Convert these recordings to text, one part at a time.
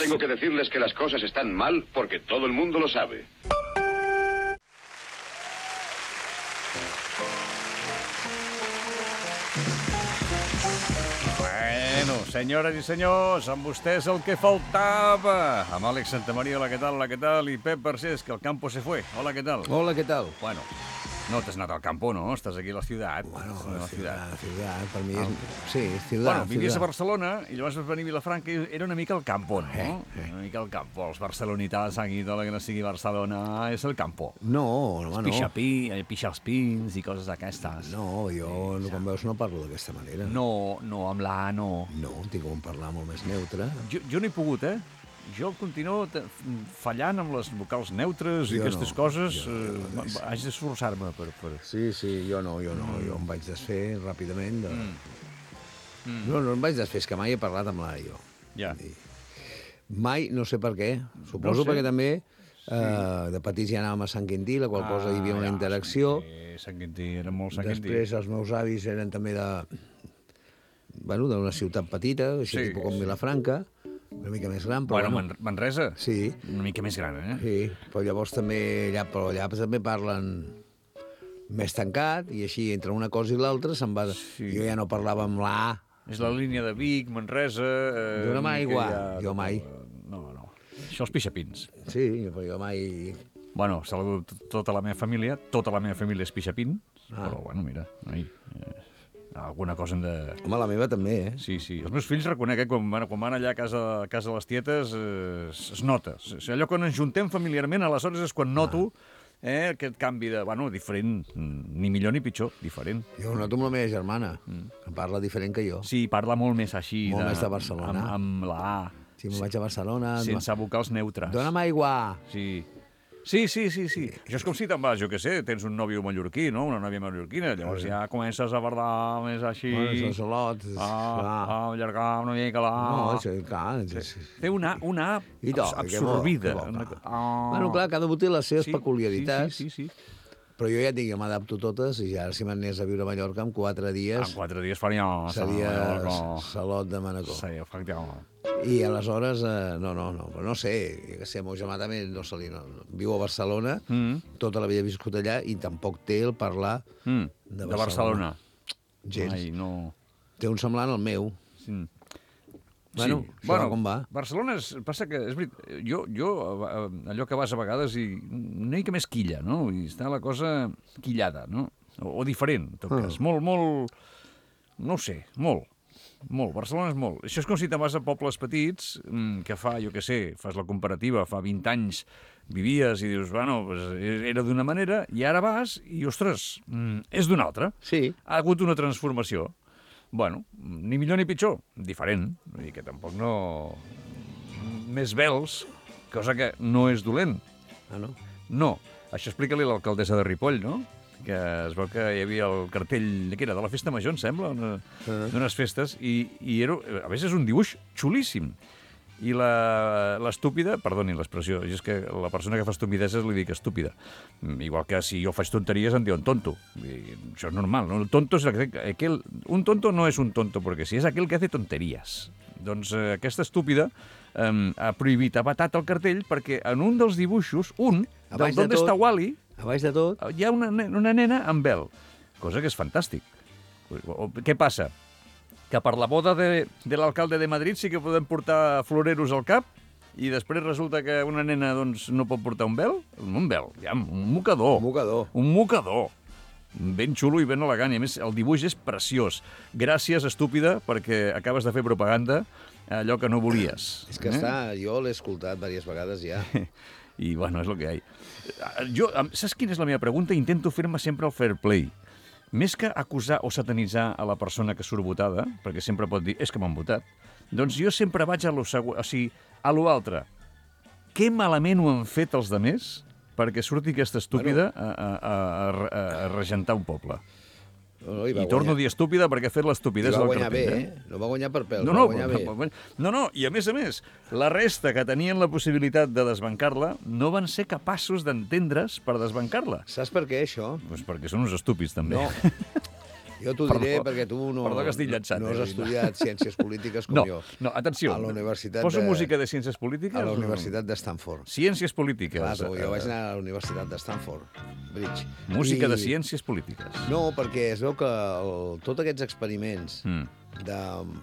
tengo que decirles que las cosas están mal porque todo el mundo lo sabe. Bueno, senyores i senyors, amb vostès el que faltava. Amb Àlex Santamaría, hola, ¿qué tal? I Pep Barcés, que el campo se fue. Hola, ¿qué tal? Hola, ¿qué tal? Bueno, no t'has anat al campo, no? Estàs aquí a la ciutat. Bueno, la ciutat. per mi és... Sí, ciutat. Bueno, vivies a Barcelona i llavors vas venir a Vilafranca i era una mica el campo, no? Una mica el campo. Els barcelonitats aquí, tot el que no sigui Barcelona, és el campo. No, home, no. Pixar els pins i coses d'aquestes. No, jo, com veus, no parlo d'aquesta manera. No, amb la A no. No, tinc com parlar molt més neutre. Jo no he pogut, Jo continuo fallant amb les vocals neutres i aquestes coses. Haig d'esforçar-me per... Sí, jo no. Jo em vaig desfer ràpidament de... No em vaig desfer, és que mai he parlat amb l'Ara, jo. Ja. Mai, no sé per què. Suposo perquè també de petits ja anàvem a Sant Quintí, la qual cosa hi havia una interacció. Sant Quintí, era molt Sant Quintí. Després els meus avis eren també d'una ciutat petita, així tipus com Vilafranca, una mica més gran, però bueno. Manresa? Sí. Una mica més gran, Sí, però llavors també allà també parlen més tancat, i així, entre una cosa i l'altra, se'n va... Sí. Jo ja no parlava amb la A. És la línia de Vic, Manresa... Jo no mai jo mai. No. Això els pixapins. Sí, però jo mai... Bueno, saludo tota la meva família és pixapins, però bueno, mira, alguna cosa hem de... Home, la meva també, Sí. Els meus fills reconec que quan van allà a casa de les tietes es nota. Allò quan ens juntem familiarment, aleshores és quan noto aquest canvi de... Bueno, diferent, ni millor ni pitjor, diferent. Jo ho noto amb la meva germana, que parla diferent que jo. Sí, parla molt més així. Molt més de Barcelona. Amb la A. Sí, me'n vaig a Barcelona... Sense vocals neutres. Dona'm aigua! Sí. Això és com si te'n vas, jo què sé, tens un nòvio mallorquí, no? Una nòvia mallorquina, llavors ja comences a bardar més així... Bueno, són salots... allargar una mica la... No, això, clar... Té una absorbida. Bueno, clar, cada botí les seves peculiaritats. Sí. Però jo ja et dic, jo m'adapto totes, i ara si m'anés a viure a Mallorca en 4 dies... En 4 dies faria... Seria salot de Manacor. Sí, efectivament. I aleshores, no, però no sé, jo què sé, el meu germà també viu a Barcelona, tota la vida ha viscut allà, i tampoc té el parlar de Barcelona. Gens. Ai, no... Té un semblant al meu. Bueno, com va? Barcelona passa que, és veritat, jo allò que vas a vegades i una mica més quilla, no? I està la cosa quillada, no? O diferent, en tot cas. Molt, no ho sé, molt. Barcelona és molt. Això és com si te'n vas a pobles petits, que fa, jo què sé, fas la comparativa, fa 20 anys vivies i dius, bueno, era d'una manera, i ara vas i, ostres, és d'una altra. Sí. Ha hagut una transformació. Bueno, ni millor ni pitjor, diferent. Vull dir que tampoc no... Més vels, cosa que no és dolent. Ah, no? No. Això explica-li a l'alcaldessa de Ripoll, no? Que es veu que hi havia el cartell de la festa major, em sembla, d'unes festes, i era, a més és un dibuix xulíssim. I l'estúpida, perdoni l'expressió, és que la persona que fa estupideses li dic estúpida. Igual que si jo faig tonteries em diuen tonto. Això és normal, no? El tonto és un tonto no és un tonto, perquè si és aquell que hace tonteries. Doncs aquesta estúpida ha prohibit, ha vetat el cartell, perquè en un dels dibuixos, del D'Onde està Wally, a baix de tot, hi ha una nena amb vel, cosa que és fantàstic. Què passa? Que per la boda de l'alcalde de Madrid sí que podem portar floreros al cap i després resulta que una nena no pot portar un vel? Un vel, ja, un mocador. Un mocador. Ben xulo i ben elegant. I a més, el dibuix és preciós. Gràcies, estúpida, perquè acabes de fer propaganda allò que no volies. És que jo l'he escoltat diverses vegades ja. I, bueno, és el que hi ha. Saps quina és la meva pregunta? Intento fer-me sempre el fair play. Més que acusar o satanitzar a la persona que surt votada, perquè sempre pot dir, és que m'han votat, doncs jo sempre vaig a lo altre. Què malament ho han fet els demés perquè surti aquesta estúpida a regentar un poble? I torno a dir estúpida perquè ha fet l'estupidesa del cartell. Va guanyar bé, no va guanyar per pèl, va guanyar bé. No, i a més, la resta que tenien la possibilitat de desbancar-la no van ser capaços d'entendre's per desbancar-la. Saps per què, això? Doncs perquè són uns estúpids, també. No. Jo t'ho diré perquè tu Perdó que estic llançant. no has estudiat ciències polítiques com jo. No, atenció. A la universitat Poso música de ciències polítiques? A la Universitat de Stanford. Ciències polítiques. Clar, jo vaig anar a la Universitat de Stanford Bridge. Música de ciències polítiques. No, perquè es veu que tots aquests experiments de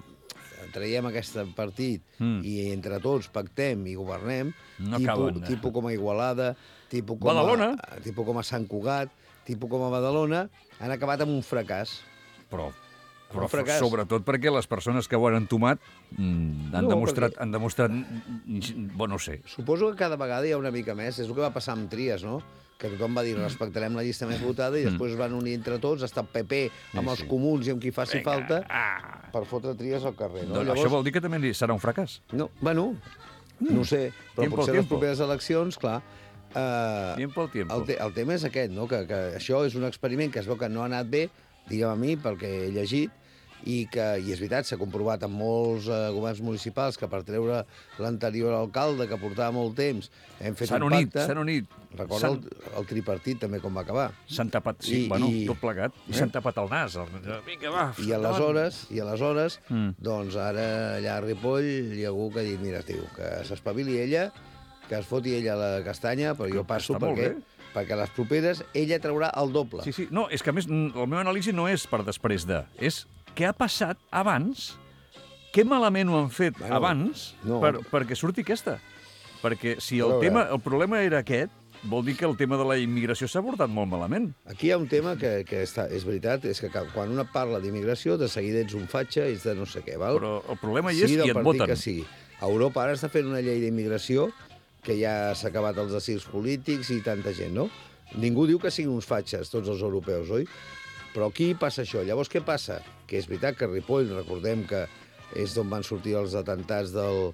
traiem aquest partit i entre tots pactem i governem, No acaben. tipus com a Igualada, tipus com a Sant Cugat, tipus com a Badalona, han acabat amb un fracàs. Però Un fracàs. sobretot perquè les persones que ho han entomat han demostrat... Bueno, no sé. Suposo que cada vegada hi ha una mica més. És el que va passar amb Trias, no? Que tothom va dir respectarem la llista més votada i després van unir entre tots, està el PP amb els comuns i amb qui faci falta per fotre Trias al carrer. No? Llavors... Això vol dir que també serà un fracàs? No, bueno, no ho sé, però potser les properes eleccions, clar... Tiempo al tiempo. El tema és aquest, no? Que això és un experiment que es veu que no ha anat bé, digue'm a mi, pel que he llegit, i és veritat, s'ha comprovat en molts governs municipals que per treure l'anterior alcalde, que portava molt temps, hem fet un pacte... S'han unit. Recorda el tripartit també com va acabar. S'han tapat, sí, tot plegat. I s'han tapat el nas. Vinga, va, I aleshores, doncs ara allà a Ripoll hi ha algú que ha dit, mira, tio, que s'espavili ella, que es foti ella la castanya, però jo passo perquè les properes ella traurà el doble. Sí, no, és que a més el meu anàlisi no és per després de... És què ha passat abans, què malament ho han fet abans perquè surti aquesta. Perquè si el problema era aquest, vol dir que el tema de la immigració s'ha abordat molt malament. Aquí hi ha un tema que és veritat, és que quan una parla d'immigració, de seguida ets un fatxa, ets de no sé què, val? Però el problema hi és i et voten. Que sigui. A Europa ara està fent una llei d'immigració que ja s'ha acabat els asils polítics i tanta gent, no? Ningú diu que siguin uns fatxes, tots els europeus, oi? Però aquí passa això. Llavors, què passa? Que és veritat que Ripoll, recordem que és d'on van sortir els atentats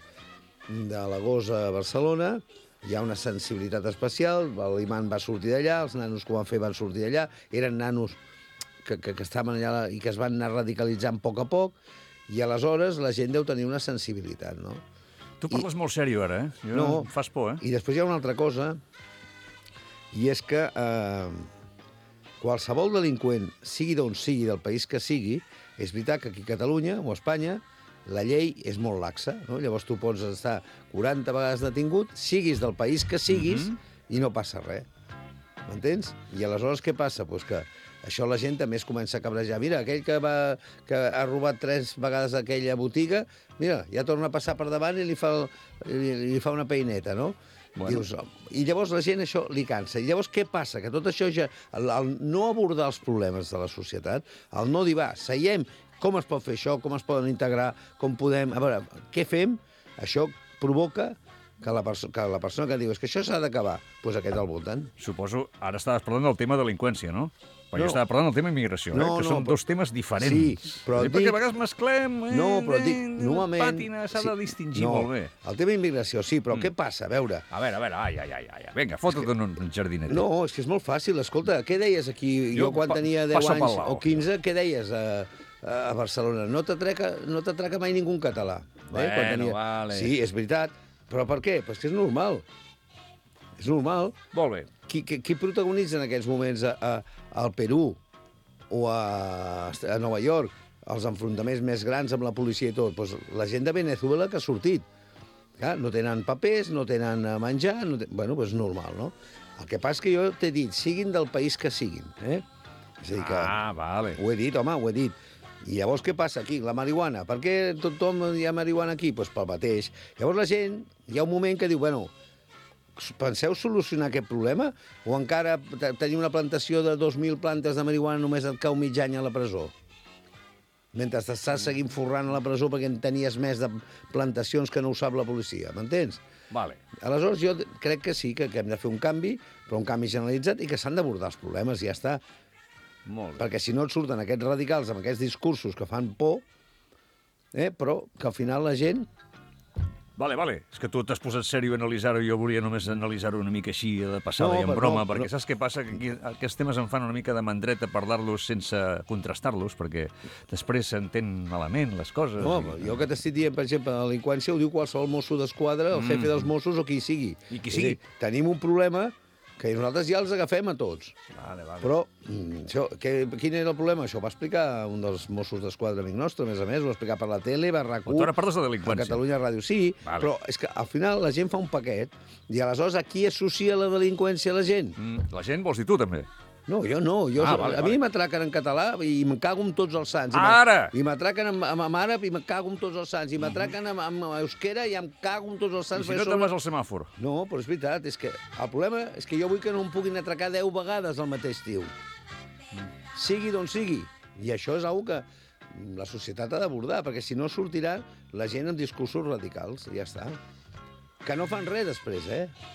de l'agost a Barcelona, hi ha una sensibilitat especial, l'imant va sortir d'allà, els nanos que ho van fer van sortir d'allà, eren nanos que estaven allà i que es van anar radicalitzant a poc, i aleshores la gent deu tenir una sensibilitat, no? Tu parles molt sèrio ara, eh? No. Em fas por, eh? I després hi ha una altra cosa, i és que qualsevol delinqüent, sigui d'on sigui, del país que sigui, és veritat que aquí a Catalunya o a Espanya la llei és molt laxa, no? Llavors tu pots estar 40 vegades detingut, siguis del país que siguis, i no passa res. M'entens? I aleshores què passa? Pues que això la gent també es comença a cabrejar. Mira, aquell que ha robat 3 vegades aquella botiga, mira, ja torna a passar per davant i li fa una peineta, no? Bueno. Dius, i llavors la gent això li cansa. I llavors què passa? Que tot això ja... El no abordar els problemes de la societat, el no dir, va, seiem, com es pot fer això, com es poden integrar, com podem... A veure, què fem? Això provoca que la persona que diu és que això s'ha d'acabar, doncs aquest el voten. Suposo, ara estaves parlant del tema delinqüència, no? Perquè jo estava parlant del tema immigració, que són dos temes diferents. Sí, però perquè a vegades mesclem... No, però dic, novament... Pàtina s'ha de distingir molt bé. El tema immigració, sí, però què passa? A veure... A veure, vinga, fota't en un jardinet. No, és que és molt fàcil. Escolta, què deies aquí? Jo quan tenia 10 anys o 15, què deies a Barcelona? No t'atraca mai ningú en català. Bueno, vale. Sí, és veritat. Però per què? Pues que és normal. És normal. Molt bé. Qui protagonitza en aquests moments al Perú o a Nova York els enfrontaments més grans amb la policia i tot? Pues la gent de Venezuela que ha sortit. Clar, no tenen papers, no tenen menjar... Bueno, pues normal, no? El que passa és que jo t'he dit, siguin del país que siguin. És a dir que... vale. Ho he dit, home, ho he dit. I llavors què passa aquí? La marihuana. Per què tothom hi ha marihuana aquí? Doncs pel mateix. Llavors la gent, hi ha un moment que diu, bueno, penseu solucionar aquest problema? O encara tenir una plantació de 2.000 plantes de marihuana només et cau mig any a la presó? Mentre t'estàs seguint forrant a la presó perquè en tenies més de plantacions que no ho sap la policia. M'entens? Vale. Aleshores, jo crec que sí, que hem de fer un canvi, però un canvi generalitzat i que s'han d'abordar els problemes, i ja està. Molt bé. Perquè si no et surten aquests radicals amb aquests discursos que fan por, però que al final la gent... Vale. És que tu t'has posat sèrio a analitzar-ho i jo volia només analitzar-ho una mica així de passada i en broma, perquè saps què passa? Que aquí aquests temes em fan una mica de mandreta parlar-los sense contrastar-los, perquè després s'entén malament les coses. No, jo que t'estic dient, per exemple, la delinqüència ho diu qualsevol mosso d'esquadra, el jefe dels Mossos o qui sigui. I qui sigui. Tenim un problema que nosaltres ja els agafem a tots. Vale. Però, quin era el problema? Això ho va explicar un dels Mossos d'Esquadra, amic nostre, a més, ho va explicar per la tele, va RAC1... Tu ara parles de a delinqüència. Catalunya Ràdio, sí, però és que al final la gent fa un paquet i aleshores a qui associa la delinqüència a la gent? La gent vols dir tu, també? No, jo no. A mi m'atraquen en català i em cago en tots els sants. Ara! I m'atraquen en àrab i me cago en tots els sants. I m'atraquen en euskera i em cago en tots els sants. I si no te'n vas al semàfor? No, però és veritat. És que el problema és que jo vull que no em puguin atracar 10 vegades al mateix tio. Sigui d'on sigui. I això és una que la societat ha d'abordar, perquè si no sortirà la gent amb discursos radicals. I ja està. Que no fan res després,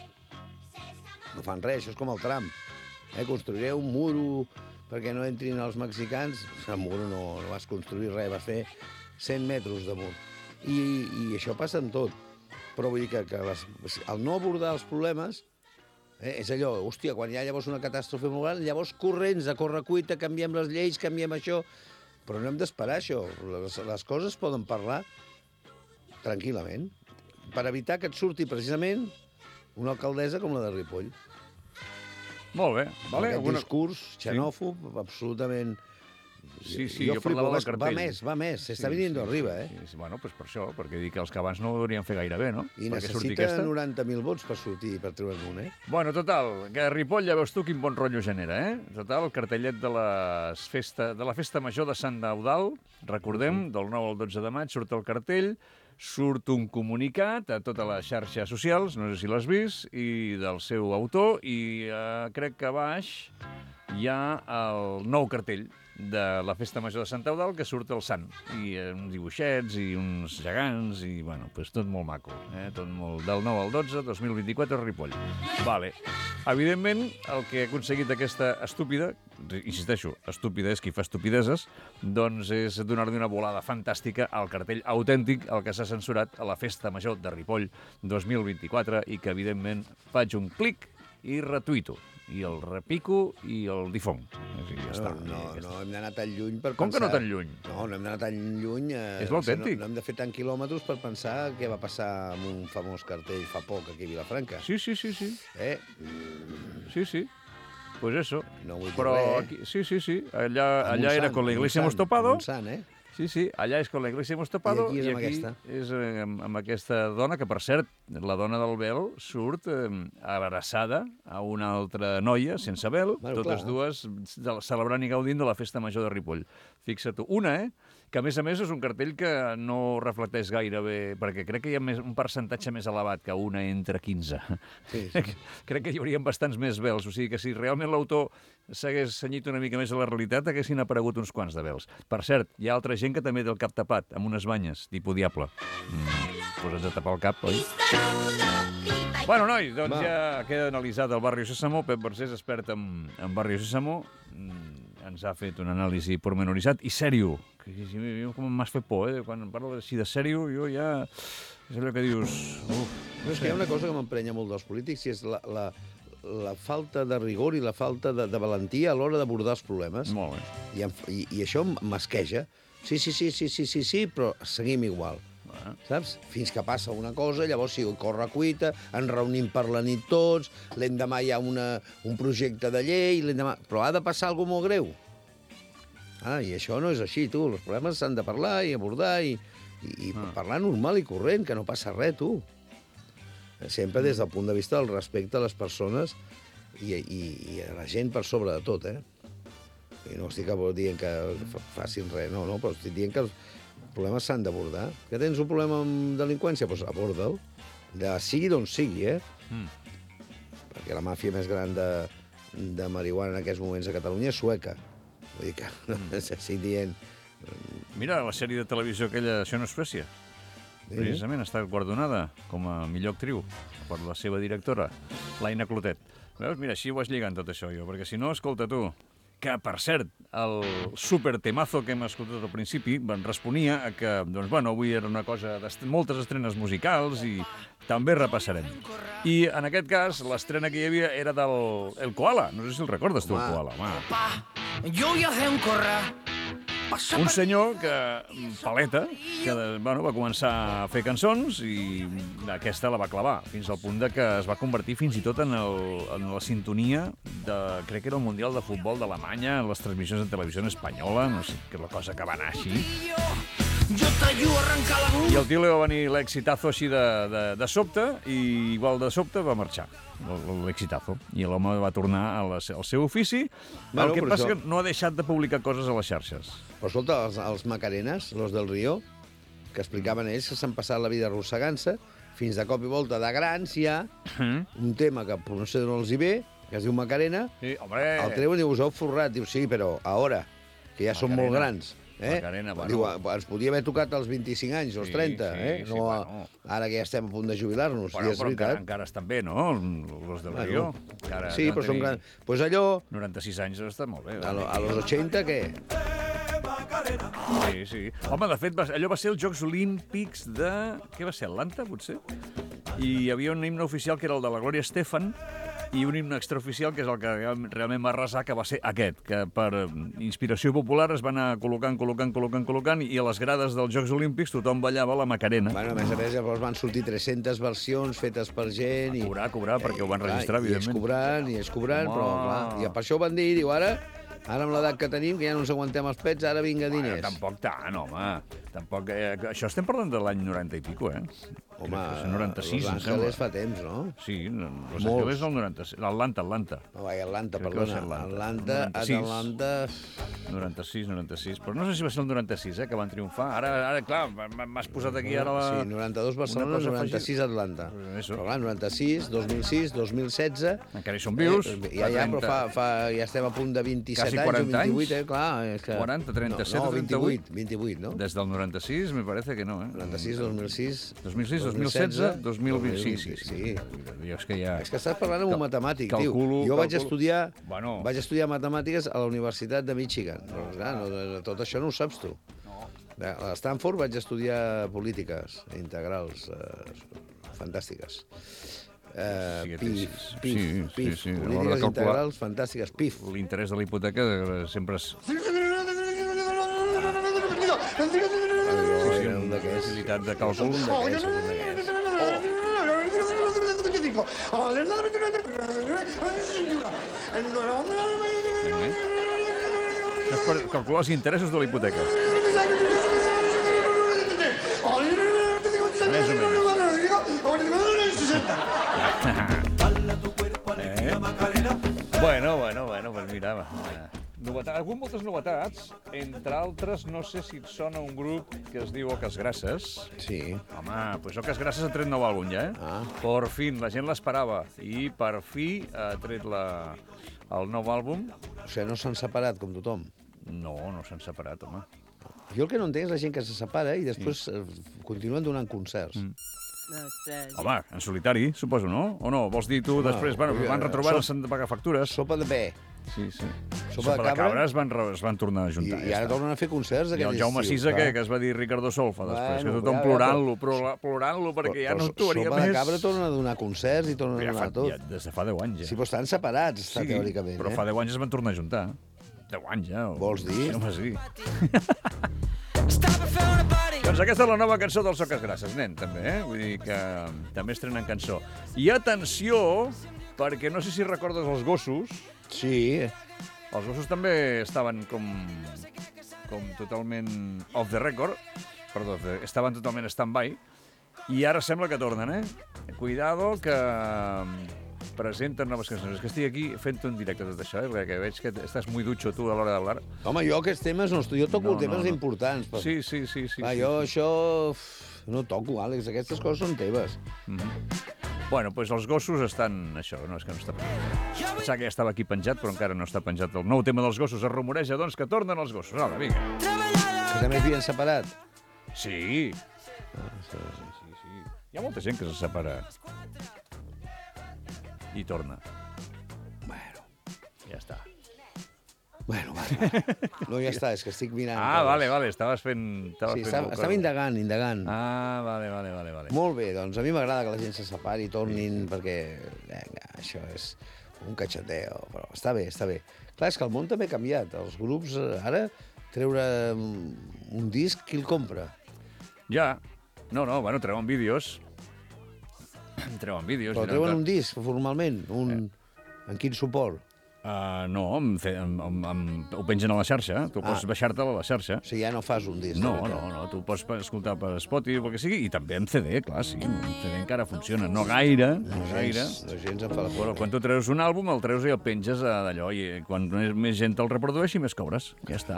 No fan res, això és com el Trump. Construiré un muro perquè no entrin els mexicans. El muro no vas construir res, vas fer 100 metres de mur. I això passa en tot. Però vull dir que el no abordar els problemes és allò, hòstia, quan hi ha llavors una catàstrofe molt gran, llavors corrents, a correcuita, canviem les lleis, canviem això. Però no hem d'esperar això. Les coses poden parlar tranquil·lament per evitar que et surti precisament una alcaldessa com la de Ripoll. Molt bé. Vale? Aquest discurs xenòfob, absolutament... Sí, jo parlava del cartell. Va més, s'està venint d'arriba, Sí, bueno, doncs per això, perquè dic que els que abans no ho deurien fer gaire bé, no? I necessita 90.000 vots per treure'n un, Bueno, total, que a Ripoll ja veus tu quin bon rotllo genera, Total, el cartellet de la festa major de Sant Eudald, recordem, del 9 al 12 de maig surt el cartell, surt un comunicat a totes les xarxes socials, no sé si l'has vist, i del seu autor, i crec que a baix hi ha el nou cartell de la Festa Major de Sant Eudald, que surt el sant, i uns dibuixets i uns gegants, i bueno, pues tot molt maco, tot molt del 9 al 12, 2024 a Ripoll. Vale. Evidentment, el que ha aconseguit aquesta estúpida, insisteixo, estúpida és qui fa estupideses, doncs és donar-li una volada fantàstica al cartell autèntic, el que s'ha censurat a la Festa Major de Ripoll 2024, i que evidentment faig un clic i retuito. I el repico i el difong. Ja està. No hem d'anar tan lluny per pensar... Com que no tan lluny? No hem d'anar tan lluny... És l'autèntic. No hem de fer tant quilòmetres per pensar què va passar amb un famós cartell fa poc aquí a Vilafranca. Sí. Sí. Pues eso. No vull dir però res, aquí, sí. Allà era con la iglesia hemos topado. Sí, allà és con la iglesia hemos topado. I aquí és amb aquesta dona, que per cert, la dona del vel surt abraçada a una altra noia, sense vel, totes dues celebrant i gaudint de la Festa Major de Ripoll. Fixa't tu. Una, que a més és un cartell que no reflecteix gaire bé, perquè crec que hi ha un percentatge més elevat que una entre 15. Sí. Crec que hi haurien bastants més vels, o sigui que si realment l'autor s'hagués cenyit una mica més a la realitat, haguessin aparegut uns quants de vels. Per cert, hi ha altra gent que també té el cap tapat, amb unes banyes, tipus diable. Posa'ns a tapar el cap, oi? Bueno, noi, doncs ja queda analitzat el Barri Sésamo. Pep Vergés, expert en Barri Sésamo, ens ha fet una anàlisi pormenoritzat i sèrio. Com m'has fet por, Quan parlo així de sèrio, jo ja... És allò que dius... És que hi ha una cosa que m'emprenya molt dels polítics, i és la falta de rigor i la falta de valentia a l'hora d'abordar els problemes. Molt bé. I això m'esqueja. Sí, però seguim igual. Saps? Fins que passa una cosa, llavors sí, corre cuita, ens reunim per la nit tots, l'endemà hi ha un projecte de llei, però ha de passar alguna molt greu. I això no és així, tu. Els problemes s'han de parlar i abordar i parlar normal i corrent, que no passa res, tu. Sempre des del punt de vista del respecte a les persones i a la gent per sobre de tot, I no estic dient que facin res, no, però estic dient que els problemes s'han d'abordar. Que tens un problema amb delinqüència? Doncs aborda'l. Sigui d'on sigui, Perquè la màfia més gran de marihuana en aquests moments a Catalunya és sueca. Vull dir que no estic dient... Mira, la sèrie de televisió aquella, Això no és Suècia, precisament ha estat guardonada com a millor actriu per la seva directora, l'Aina Clotet. Veus? Mira, així ho vas lligant tot això, jo, perquè si no, escolta tu, que, per cert, el supertemazo que hem escoltat al principi responia a que, doncs, bueno, avui era una cosa de moltes estrenes musicals i també repassarem. I, en aquest cas, l'estrena que hi havia era del El Koala. No sé si el recordes, tu, el Koala. Yo voy a hacer un corral Un senyor que, paleta, que bueno, va començar a fer cançons i aquesta la va clavar, fins al punt de que es va convertir fins i tot en la sintonia de, crec que era el Mundial de Futbol d'Alemanya, en les transmissions de televisió espanyola, no sé, que és la cosa que va anar així. I el tio li va venir l'exitazo així de sobte, i igual de sobte va marxar, l'exitazo. I l'home va tornar al seu ofici, el que passa que no ha deixat de publicar coses a les xarxes. Però escolta, els Macarenes, los del Río, que explicaven ells que s'han passat la vida arrossegant-se, fins de cop i volta de grans hi ha un tema que no sé d'on els hi ve, que es diu Macarena, Sí, hombre. el treuen i us heu forrat. Diu, sí, però ara, que ja són molt grans. Macarena, bueno. Diu, ens podia haver tocat als 25 anys, als 30, sí, no, bueno. Ara que ja estem a punt de jubilar-nos, Bueno, i és però veritat. encara estan bé, no? Los del Río. Encara Sí, però són grans. Pues allò, 96 anys està molt bé. a los 80, què? Sí, sí. Home, de fet, allò va ser els Jocs Olímpics de... Què va ser, Atlanta, potser? I hi havia un himne oficial que era el de la Gloria Estefan i un himne extraoficial que és el que realment va arrasar, que va ser aquest, que per inspiració popular es va anar col·locant i a les grades dels Jocs Olímpics tothom ballava la Macarena. Bueno, a més, llavors van sortir 300 versions fetes per gent. I, Cobrar, perquè ho van registrar, evidentment. I és cobrant, Home. però clar, i per això ho van dir, diu, ara amb l'edat que tenim, que ja no ens aguantem els pets, ara vinga diners. Tampoc tant, home. Tampoc, això estem parlant de l'any 90 i pico, eh? Home, Crec que és 96, Los em sembla. Angeles fa temps, no? Sí, Los Angeles el 96. Atlanta. No, vai, Atlanta, Crec que va perdona. ser Atlanta, 96, però no sé si va ser el 96, que van triomfar. Ara clar, m'has posat aquí ara la... Sí, 92 Barcelona, 96 Atlanta. Eso. Però clar, 96, 2006, 2016... Encara hi són vius. Ja, però ja estem a punt de 27 Quasi anys 40 o 28, anys. clar. És que... 40, 37, no, 38. 28, no? Des del 96, me parece que no, eh? 96, 2006... 2006, 2016, 2020... Sí. Jo és que ja... És que estàs parlant amb un matemàtic, tio. calculo- Jo vaig estudiar matemàtiques a la Universitat de Michigan. Però, clar, tot això no ho saps tu. A Stanford vaig estudiar polítiques integrals fantàstiques. Pif. Sí. Polítiques A l'hora de calcular- integrals fantàstiques, pif. L'interès de la hipoteca sempre és... Era un d'aquests. Facilitat de càlcul. Això és per calcular els interessos de la hipoteca. Més o menys. Bueno, pues mira, algun moltes novetats, entre altres, no sé si et sona un grup que es diu Oques Grasses. Sí. Home, pues Oques Grasses ha tret nou àlbum ja, eh? Ah. Per fin, la gent l'esperava, i per fi ha tret el nou àlbum. O sigui, no s'han separat, com tothom. No s'han separat, home. Jo el que no entenc és la gent que se separa i després continuen donant concerts. Home, en solitari, suposo, no? O no? Vols dir tu després, bueno, van retrobar, s'han de pagar factures. Sopa de bé. Sí. Sopa de cabra es van tornar a juntar. I ara tornen a fer concerts I aquest el Jaume estiu, Sisa, clar. que es va dir Ricardo Solfa després, Bueno, que tothom ja, plorant-lo perquè ja no Però actuaria Sopa de més. Cabra torna a donar concerts i torna a donar tot. Ja, des de fa 10 anys, ja. Sí, però estan separats, teòricament. però fa 10 anys es van tornar a juntar. 10 anys, ja. Vols dir? Sí, home, sí. Doncs aquesta és la nova cançó dels Oques Grasses, nen, també, eh? Vull dir que també estrenen cançó. I atenció, perquè no sé si recordes els gossos. Sí. Els gossos també estaven com totalment off the record. Perdó, estaven totalment stand-by. I ara sembla que tornen, eh? Cuidado, que presenten noves cançons. És que estic aquí fent un directe tot això, perquè veig que estàs muy ducho tu a l'hora d'hablar. Home, jo aquests temes no jo toco temes importants. Però... Sí. Jo això no toco, Àlex. Aquestes coses són teves. Bueno, doncs els gossos estan... Això, no, és que no està penjat. Pensava que ja estava aquí penjat, però encara no està penjat. El nou tema dels gossos es rumoreja, doncs, que tornen els gossos. Hola, vinga. Que també s'havien separat. Sí. Hi ha molta gent que se separa i torna. Bueno. Ja està. Bueno, va. No, ja està, és que estic mirant. Vale, estaves fent... Sí, estava indagant. Vale. Molt bé, doncs a mi m'agrada que la gent se separi i tornin, perquè vinga, això és un cacheteo, però està bé. Clar, és que el món també ha canviat. Els grups ara treure un disc, qui el compra? Ja. No, bueno, treuen vídeos. Treuen vídeos. Però treuen un disc, formalment. En quin suport? No, ho pengen a la xarxa. Tu pots baixar-te-la a la xarxa. O sigui, ja no fas un disc. No, tu pots escoltar per Spotify o el que sigui, i també en CD, clar, sí, en CD encara funciona. No gaire, No gens em fa la però por. quan tu treus un àlbum, el treus i el penges d'allò, i quan més gent el reprodueixi, més cobres. Ja està.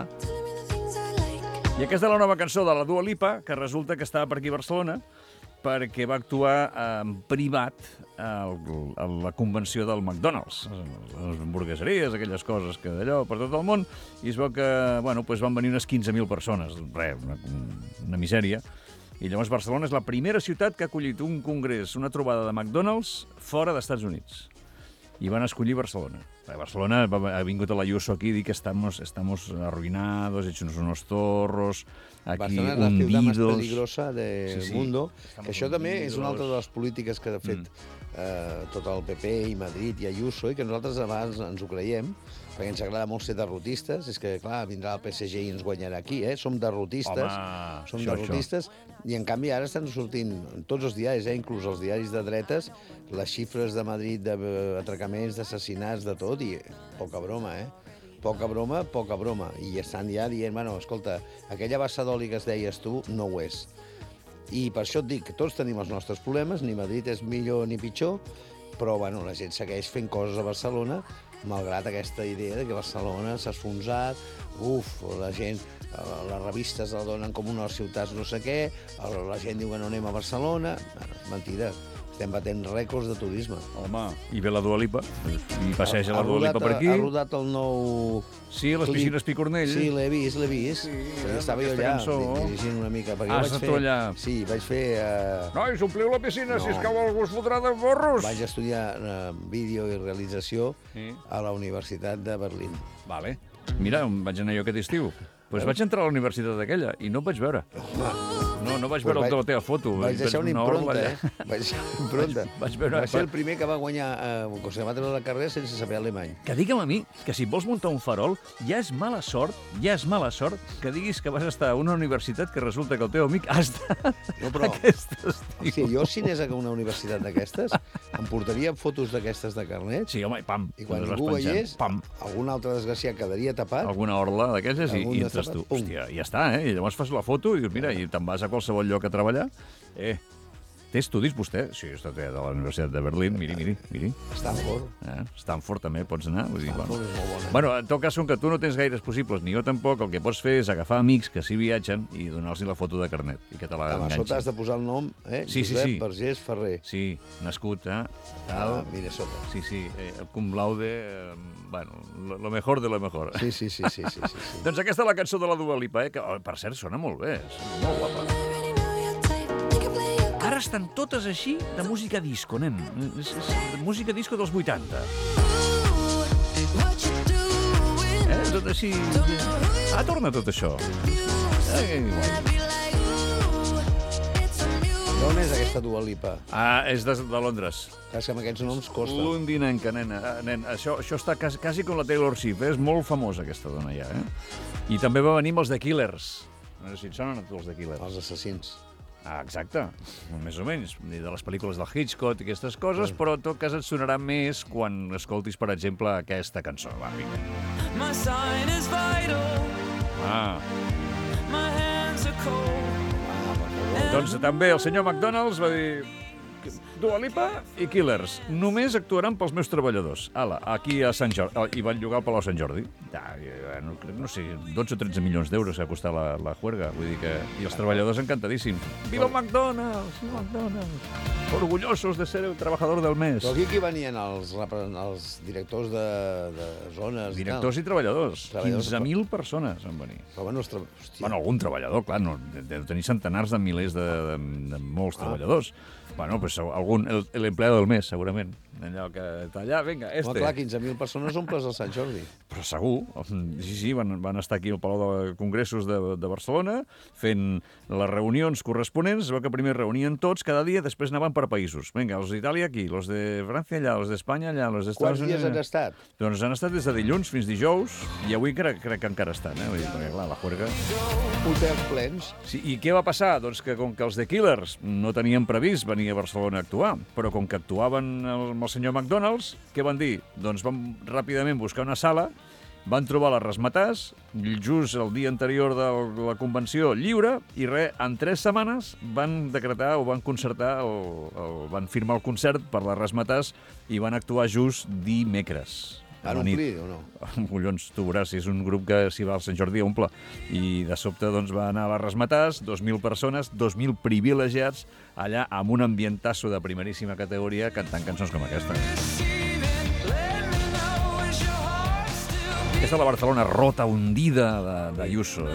I aquesta és la nova cançó de la Dua Lipa, que resulta que estava per aquí a Barcelona, perquè va actuar en privat a la convenció del McDonald's, les hamburgueseries, aquelles coses que d'allò per tot el món, i es veu que van venir unes 15.000 persones, res, una misèria. I llavors Barcelona és la primera ciutat que ha acollit un congrés, una trobada de McDonald's fora d'Estats Units. I van escollir Barcelona. Barcelona ha vingut a l'Ayuso aquí i dir que estamos arruinados, hechos unos torros, aquí Barcelona és la ciutat més hundidos. peligrosa del mundo. Que això també és una altra de les polítiques que ha fet tot el PP i Madrid i Ayuso, i que nosaltres abans ens ho creiem, perquè ens agrada molt ser derrotistes. És que, clar, vindrà el PSG i ens guanyarà aquí, Som derrotistes. Home, som això. derrotistes. I, en canvi, ara estan sortint en tots els diaris, inclús els diaris de dretes, les xifres de Madrid d'atracaments, d'assassinats, de tot, i poca broma, Poca broma. I estan ja dient, bueno, escolta, aquella Bassadoli que es deies tu no ho és. I per això et dic que tots tenim els nostres problemes, ni Madrid és millor ni pitjor, però bueno, la gent segueix fent coses a Barcelona, malgrat aquesta idea de que Barcelona s'ha esfonsat, la gent, les revistes la donen com una de les ciutats no sé què, la gent diu que no anem a Barcelona, bueno, és mentida. Estem batent rècords de turisme. Home, i ve la Dua Lipa, i passeja la Dua Lipa per aquí. Ha rodat el nou... Sí, a les piscines Picornell. Sí, l'he vist. Sí, estava jo allà, dirigint una mica. Has estat allà. Sí, vaig fer... Nois, ompliu la piscina, No. si és que algú es fotrà de borros. Vaig estudiar vídeo i realització a la Universitat de Berlín. Vale. Mira, on vaig anar jo aquest estiu. Doncs vaig entrar a la universitat aquella i no et vaig veure. No vaig veure la teva foto. Vaig deixar una impronta, Vaig deixar una impronta. Vaig veure... Va ser el primer que va guanyar Conservatori de la carrera sense saber alemany. Que digue'm a mi que si vols muntar un farol ja és mala sort que diguis que vas estar a una universitat que resulta que el teu amic ha estat aquest estiu. Sí, jo si anés a una universitat d'aquestes em portaria fotos d'aquestes de carnet. Sí, home, pam. I quan les vas ningú penjant. veiés, Pam. algun altre desgraciat quedaria tapat. Alguna orla d'aquelles i Algun entres tu. destapat, pum. Hòstia, ja està, I llavors fas la foto i dius, mira, i te'n vas a qualsevol lloc a treballar. Té estudis, vostè? Sí, està de la Universitat de Berlín. Miri. Stanford. Stanford també pots anar. Vull dir, Stanford és molt bona. Bueno, en tot cas, com que tu no tens gaires possibles, ni jo tampoc, el que pots fer és agafar amics que sí viatgen i donar-los la foto de carnet i que te la A sota has de posar el nom, Sí. Josep Vergés Ferrer. Sí, nascut, tal. Minnesota. Sí, el cum laude, bueno, lo mejor de lo mejor. Sí. Doncs aquesta és la cançó de la Dua Lipa, que, per cert, sona molt bé, és molt guapa. Ara estan totes així de música disco, nen. És música disco dels 80. Tot així... torna tot això. D'on és aquesta Dua Lipa? És de Londres. És que amb aquests noms costa. Londinenca, nena. Això està quasi com la Taylor Swift. És molt famosa, aquesta dona, ja. I també va venir amb els The Killers. No sé si et sonen a tu els The Killers. Els assassins. Exacte, més o menys, de les pel·lícules del Hitchcock i aquestes coses, però en tot cas et sonarà més quan escoltis, per exemple, aquesta cançó. Va, vinga. My sign is vital. My hands are cold. Doncs també el senyor McDonald's va dir Dua Lipa i Killers només actuaran pels meus treballadors. Ala, aquí a Sant Jordi. I van llogar al Palau Sant Jordi. No sé, 12 o 13 milions d'euros ha costat la juerga. Vull dir que... I els treballadors encantadíssims. Viva McDonald's! Viva McDonald's! Orgullosos de ser el trabajador del mes. Però aquí venien els directors de zones... Directors i treballadors. Treballadors. 15.000 persones van venir. Però bueno, hòstia. Bueno, algun treballador, clar, no, de tenir centenars de milers de molts treballadors. Bueno, pues l'empleado del mes, segurament. allò que allà, vinga, Home, clar, 15.000 persones omples el Sant Jordi. Però segur, sí, van estar aquí al Palau de Congressos de Barcelona fent les reunions corresponents. Es veu que primer reunien tots cada dia, després anaven per països. Vinga, els d'Itàlia aquí, els de França allà, els d'Espanya allà, els d'Estats Units... Quants dies han estat? Doncs han estat des de dilluns fins dijous i avui crec que encara estan, Vull dir, perquè, clar, la juerga... Hotels plens. Sí, i què va passar? Doncs que com que els The Killers no tenien previst venir a Barcelona a actuar, però com que actuaven amb el senyor McDonald's, què van dir? Doncs van ràpidament buscar una sala, van trobar les Razzmatazz, just el dia anterior de la convenció lliure, i en 3 setmanes van decretar o van concertar van firmar el concert per les Razzmatazz i van actuar just dimecres. Van omplir o no? Collons, tu veuràs, si és un grup que si va al Sant Jordi omple. I de sobte doncs, va anar a les Razzmatazz, 2.000 persones, 2.000 privilegiats, allà amb un ambientasso de primeríssima categoria cantant cançons com aquesta. Aquesta és la Barcelona rota, hundida d'Ayuso.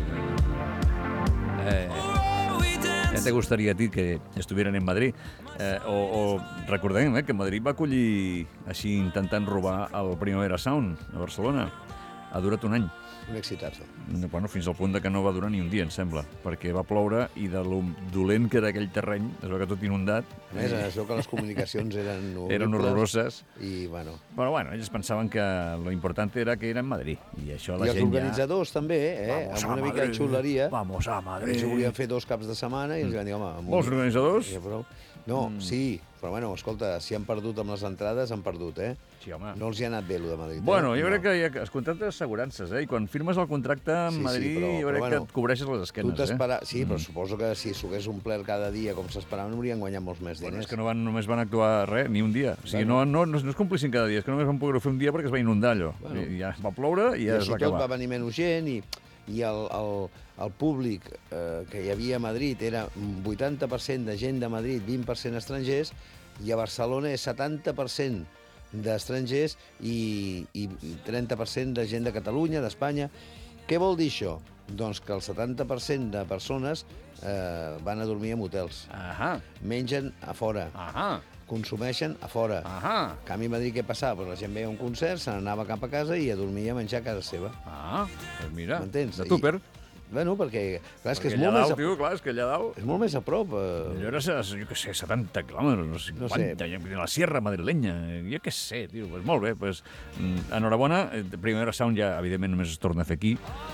Ja te gustaría a ti que estuvieran en Madrid. O recordem que Madrid va acollir, així intentant robar el Primavera Sound a Barcelona. Ha durat un any. Un exitazo. Bueno, fins al punt de que no va durar ni un dia, em sembla, perquè va ploure i de lo dolent que era aquell terreny, es veu que tot inundat. A més, es veu que les comunicacions eren horribles. Eren horroroses. I, bueno... Però, ells pensaven que lo importante era que era en Madrid. I això la I els gent organitzadors també, Vamos amb una a mica de Madrid. xuleria. Vamos a Madrid. Ells volien fer 2 caps de setmana i els van dir, home... Els organitzadors? Ja, prou. No, sí, però bueno, escolta, si han perdut amb les entrades, han perdut, Sí, home. No els hi ha anat bé, lo de Madrid. Bueno, jo no. crec que hi ha els contractes d'assegurances, I quan firmes el contracte a Madrid, jo crec que et cobreixes les esquenes, Tu t'espera... Sí, però suposo que si s'ho hagués omplert cada dia com s'esperaven, haurien guanyat molts més diners. És que només van actuar ni un dia. O sigui, no es complissin cada dia, és que només van poder fer un dia perquè es va inundar allò. I ja va ploure i ja es va tot acabar. va venir menys gent i el públic que hi havia a Madrid era 80% de gent de Madrid, 20% estrangers, i a Barcelona és 70% d'estrangers i 30% de gent de Catalunya, d'Espanya. Què vol dir això? Doncs que el 70% de persones van a dormir en hotels. Mengen a fora. Consumeixen a fora. En canvi, a Madrid què passava? Pues la gent veia un concert, se n'anava cap a casa i a dormir i a menjar a casa seva. Doncs mira, m'entens? de tupper. Bueno, perquè, clar, és que és allà molt més... dalt, tio, clar, és que allà dalt... És molt més a prop. Allò era, jo què sé, 70 quilòmetres, 50, la Sierra madrilenya, jo què sé, tio, pues molt bé, pues, enhorabona, Primavera Sound ja, evidentment, només es torna a fer aquí,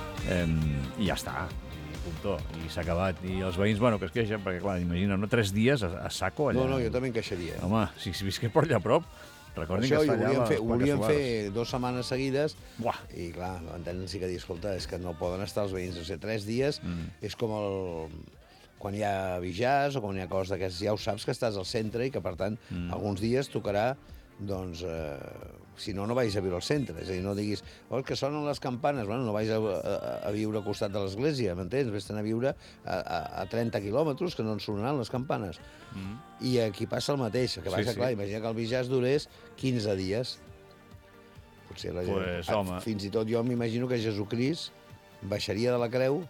i ja està, puntó, i s'ha acabat, i els veïns, bueno, que es queixen, perquè, clar, imagina, 3 dies a saco allà. No, jo també em queixaria. Home, si visqués per allà a prop, recordin que està allà ho volien fer 2 setmanes seguides. Buah. I clar, entenen sí que dir, escolta, és que no poden estar els veïns, 3 dies, és com quan hi ha bijars o quan hi ha coses d'aquestes, ja ho saps que estàs al centre i que, per tant, alguns dies tocarà, doncs, si no, no vagis a viure al centre. És a dir, no diguis, que sonen les campanes, bueno, no vagis a viure al costat de l'església, m'entens? Vés-te'n a viure a 30 quilòmetres, que no en sonaran les campanes. I aquí passa el mateix, que passa, clar, imagina que el bijars durés 15 dies. Potser la gent... Fins i tot jo m'imagino que Jesucrist baixaria de la creu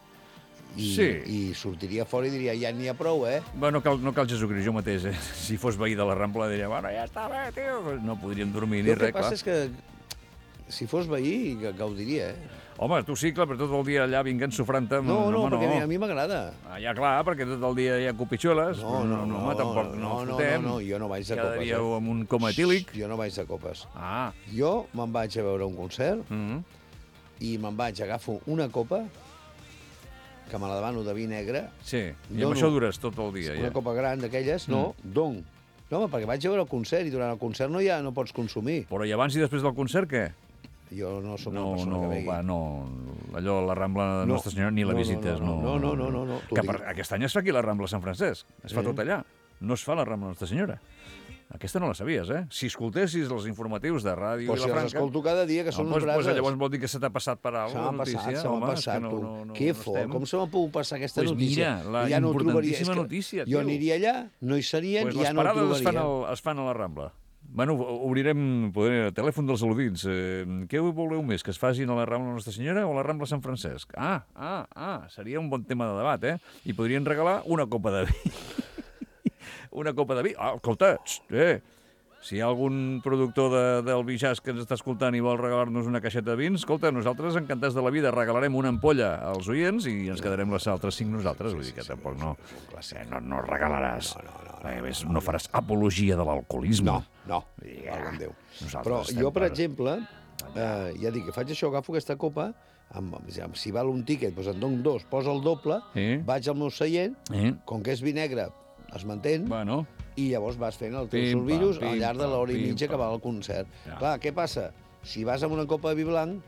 i sortiria fora i diria, ja n'hi ha prou, Bueno, no cal Jesucrist, jo mateix, Si fos veí de la Rambla, diria, bueno, ja està bé, tio. No podríem dormir ni res, clar. El que passa és que, si fos veí, gaudiria, Home, tu sí, clar, però tot el dia allà vinguent sofrant-te... No, perquè a mi m'agrada. Ja, clar, perquè tot el dia hi ha copitxoles. No, tampoc no fotem. No, jo no vaig de Cada copes. dia amb un coma etílic. Jo no vaig de copes. Ah. Jo me'n vaig a veure un concert i me'n vaig, agafo una copa que me la demano de vi negre. Sí, i amb això dures tot el dia. Una copa gran d'aquelles, no, No, home, perquè vaig a veure el concert i durant el concert no pots consumir. Però i abans i després del concert, què? Jo no sóc una persona que begui. Allò, la Rambla de Nostra Senyora, ni la visites. No. Que aquest any es fa aquí la Rambla Sant Francesc. Es fa tot allà. No es fa la Rambla Nostra Senyora. Aquesta no la sabies, Si escoltessis els informatius de Ràdio Vilafranca... Però si els escolto cada dia, que són uns brases. Llavors vol dir que se t'ha passat per alguna notícia. Se m'ha passat, tu. Què fort? Com se m'ha pogut passar aquesta notícia? Mira, la importantíssima notícia, tio. Jo aniria allà, no hi serien i ja no ho trobaria. Les parades es fan a la Rambla. Bueno, obrirem telèfon dels al·ludits. Què voleu més, que es facin a la Rambla Nostra Senyora o a la Rambla Sant Francesc? Seria un bon tema de debat, I podrien regalar una copa de vi. Una copa de vi. Escolta, Si hi ha algun productor del Bijàs que ens està escoltant i vol regalar-nos una caixeta de vins, escolta, nosaltres encantats de la vida regalarem una ampolla als oients i ens quedarem les altres 5 nosaltres. Vull dir que tampoc no regalaràs. No faràs apologia de l'alcoholisme. No, valga'm Déu. Nosaltres Però jo, per exemple, ja dic que faig això, agafo aquesta copa, si val un tíquet, doncs en dono 2, posa el doble, vaig al meu seient, com que és vi negre, es mantén, Bueno, i llavors vas fent els teus sorbillos al llarg de l'hora i mitja que va al concert. Clar, què passa? Si vas amb una copa de vi blanc,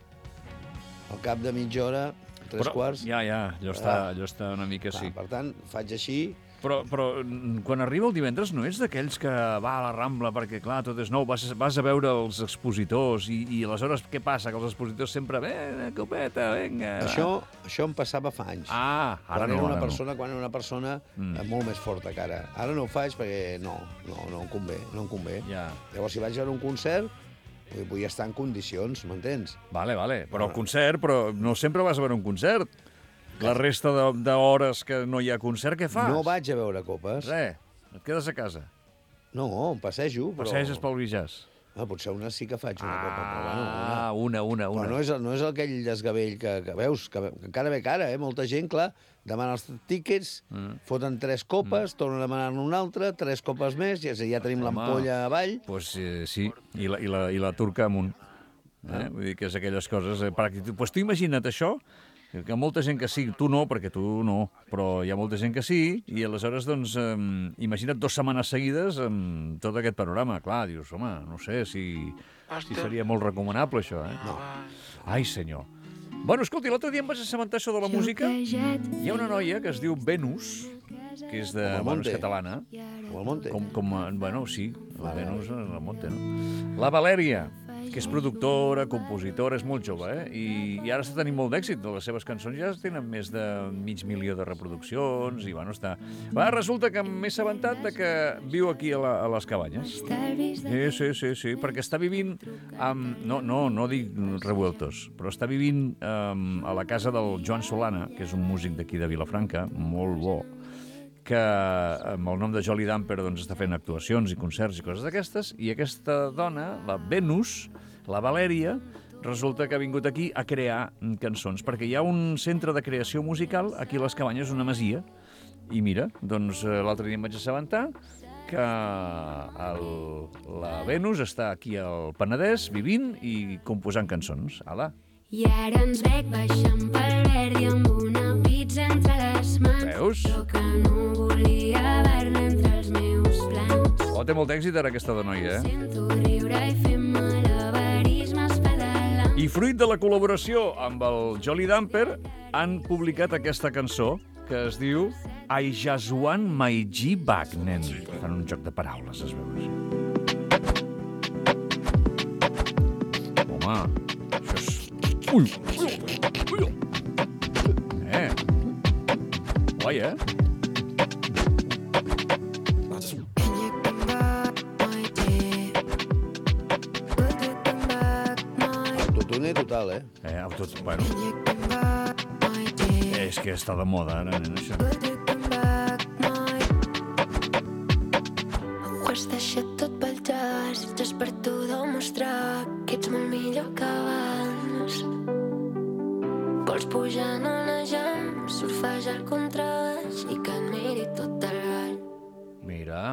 al cap de mitja hora, 3 quarts... Ja, allò està una mica així. Per tant, faig així... Però quan arriba el divendres no ets d'aquells que va a la Rambla perquè, clar, tot és nou, vas a veure els expositors i aleshores què passa? Que els expositors sempre, copeta, vinga... Això em passava fa anys. Ara no. Quan era una persona molt més forta que ara. Ara no ho faig perquè no em convé. Ja. Llavors, si vaig a veure un concert, vull estar en condicions, m'entens? Vale. Però el concert, però no sempre vas a veure un concert. La resta d'hores que no hi ha concert, què fas? No vaig a veure copes. Res, et quedes a casa. No, em passejo, però... Passeges pel Bijàs. Potser una sí que faig una copa, però una. Però no és aquell desgavell que veus, que encara ve cara, Molta gent, clar, demana els tíquets, foten 3 copes, tornen a demanar-ne una altra, 3 copes més, ja tenim l'ampolla avall. Doncs sí, i la turca amunt. Vull dir que és aquelles coses... Doncs tu imagina't això, que molta gent que sí, tu no, perquè tu no, però hi ha molta gent que sí, i aleshores, doncs, imagina't 2 setmanes seguides amb tot aquest panorama. Clar, dius, home, no sé si seria molt recomanable, això, No. Ai, senyor. Bueno, escolti, l'altre dia em vaig assabentar això de la música. Hi ha una noia que es diu Venus, que és catalana. Com el Monte. Bueno, sí, la Venus en el Monte, no? La Valèria, que és productora, compositora, és molt jove, i ara està tenint molt d'èxit. Les seves cançons ja tenen més de 500.000 de reproduccions, i bueno, està... Resulta que m'he assabentat que viu aquí a les Cabanyes. Sí, perquè està vivint amb... No dic revueltos, però està vivint a la casa del Joan Solana, que és un músic d'aquí de Vilafranca, molt bo, que amb el nom de Jolly Damper doncs, està fent actuacions i concerts i coses d'aquestes, i aquesta dona, la Venus, la Valèria, resulta que ha vingut aquí a crear cançons, perquè hi ha un centre de creació musical aquí a les Cabanyes, una masia, i mira, doncs l'altre dia em vaig assabentar que la Venus està aquí al Penedès vivint i composant cançons. Ala! I ara ens veig baixant pel Verdi amb una pizza entre les mans. Veus? Jo que no volia haver-la entre els meus plans. Té molt èxit ara aquesta de noia, Sento riure i fer malabarismes pedalant. I fruit de la col·laboració amb el Jolly Damper han publicat aquesta cançó que es diu I Just Want My G-Bag, nen. Fan un joc de paraules, es veu així. Home, això és... Ui! Guai, Autotune total, Bueno. És que està de moda, ara, nen, això. Ho has deixat tot pel jas, just per tu demostrar que ets molt millor que abans. Vols pujar en una jam, surfejar el contrast i que et miri tot el gall. Mira.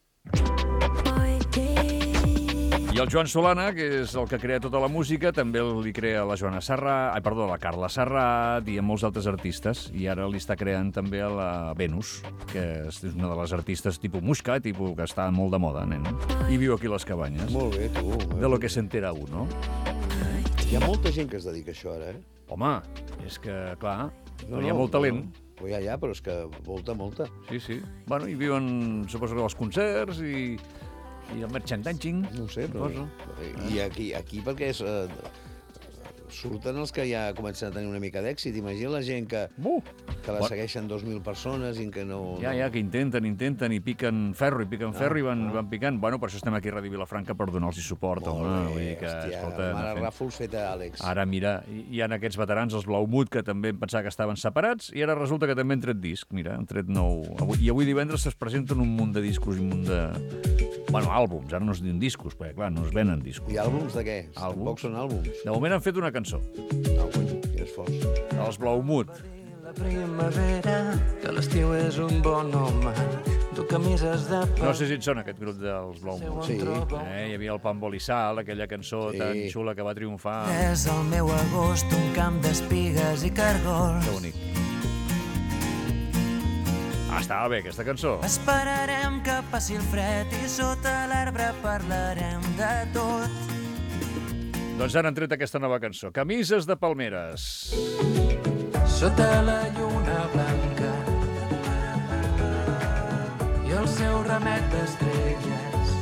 I el Joan Solana, que és el que crea tota la música, també li crea la la Carla Serrat i a molts altres artistes. I ara li està creant també a la Venus, que és una de les artistes tipus Muixca, tipus que està molt de moda, nen. I viu aquí a les Cabanyes. Molt bé, tu. De lo que se entera uno. Hi ha molta gent que es dedica a això, ara, Home, és que, clar, hi ha molt talent. Però però és que molta. Sí. Bueno, i viuen, suposo que dels concerts i el merchandising. No ho sé, però... I aquí perquè surten els que ja comencen a tenir una mica d'èxit. Imagina la gent que que la segueixen 2.000 persones i que no... Ja, que intenten i piquen ferro i van picant. Bueno, per això estem aquí a Ràdio Vilafranca, per donar-los suport. Molt bé, hòstia, mare Ràfols feta Àlex. Ara, mira, hi ha aquests veterans, els Blaumut, que també em pensava que estaven separats, i ara resulta que també han tret disc. Mira, han tret nou... I avui divendres es presenten un munt de discos i un munt de... Bueno, àlbums, ara no es diuen discos, perquè, clar, no es venen discos. I àlbums de què? Tampoc són àlbums. De moment han fet una cançó. No, quin esforç. Els Blaumut. Primavera, que l'estiu és un bon home. Tu camises de pa... No sé si et sona aquest grup dels Blaumut. Sí. Hi havia el Pambol i Sal, aquella cançó tan xula que va triomfar. És el meu agost, un camp d'espigues i cargols. Que bonic. Estava bé, aquesta cançó. Esperarem que passi el fred i sota l'arbre parlarem de tot. Doncs ara han tret aquesta nova cançó. Camises de palmeres. Sota la lluna blanca i el seu ramet d'estrelles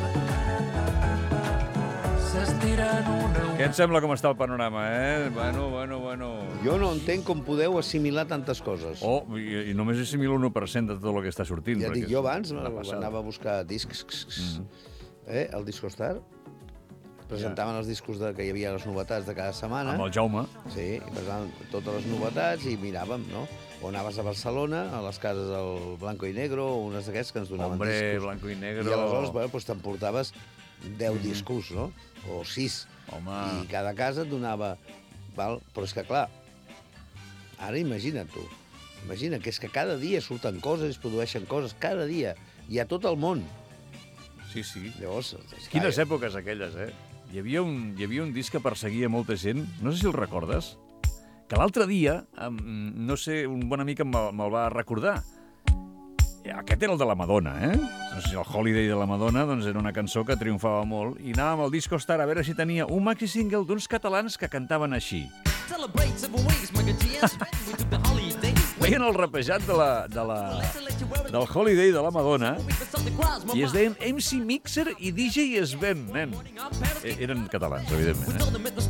s'estiren una... Què et sembla com està el panorama, Bueno. Jo no entenc com podeu assimilar tantes coses. Oh, i només assimilo 1% de tot el que està sortint. Ja et dic, jo abans passada. anava a buscar discs, el Discostar, presentaven els discos que hi havia les novetats de cada setmana. Amb el Jaume. Sí, i presentaven totes les novetats i miràvem, no? O anaves a Barcelona, a les cases del Blanco i Negro, o unes d'aquests que ens donaven discos. Blanco i Negro. I aleshores, doncs t'emportaves 10 discos, no? O 6. Home. I cada casa et donava... Val? Però és que, clar, ara imagina't tu. Imagina que és que cada dia surten coses, es produeixen coses, cada dia. I a tot el món. Sí. Llavors... Quines èpoques aquelles, Hi havia un disc que perseguia molta gent, no sé si el recordes, que l'altre dia, no sé, un bon amic me'l va recordar. Aquest era el de la Madonna, No sé si el Holiday de la Madonna doncs era una cançó que triomfava molt, i anàvem al Discostar a veure si tenia un maxi single d'uns catalans que cantaven així. Feien el rapejat del Holiday de la Madonna i es deien MC Mixer i DJ Sven, nen. Eren catalans, evidentment,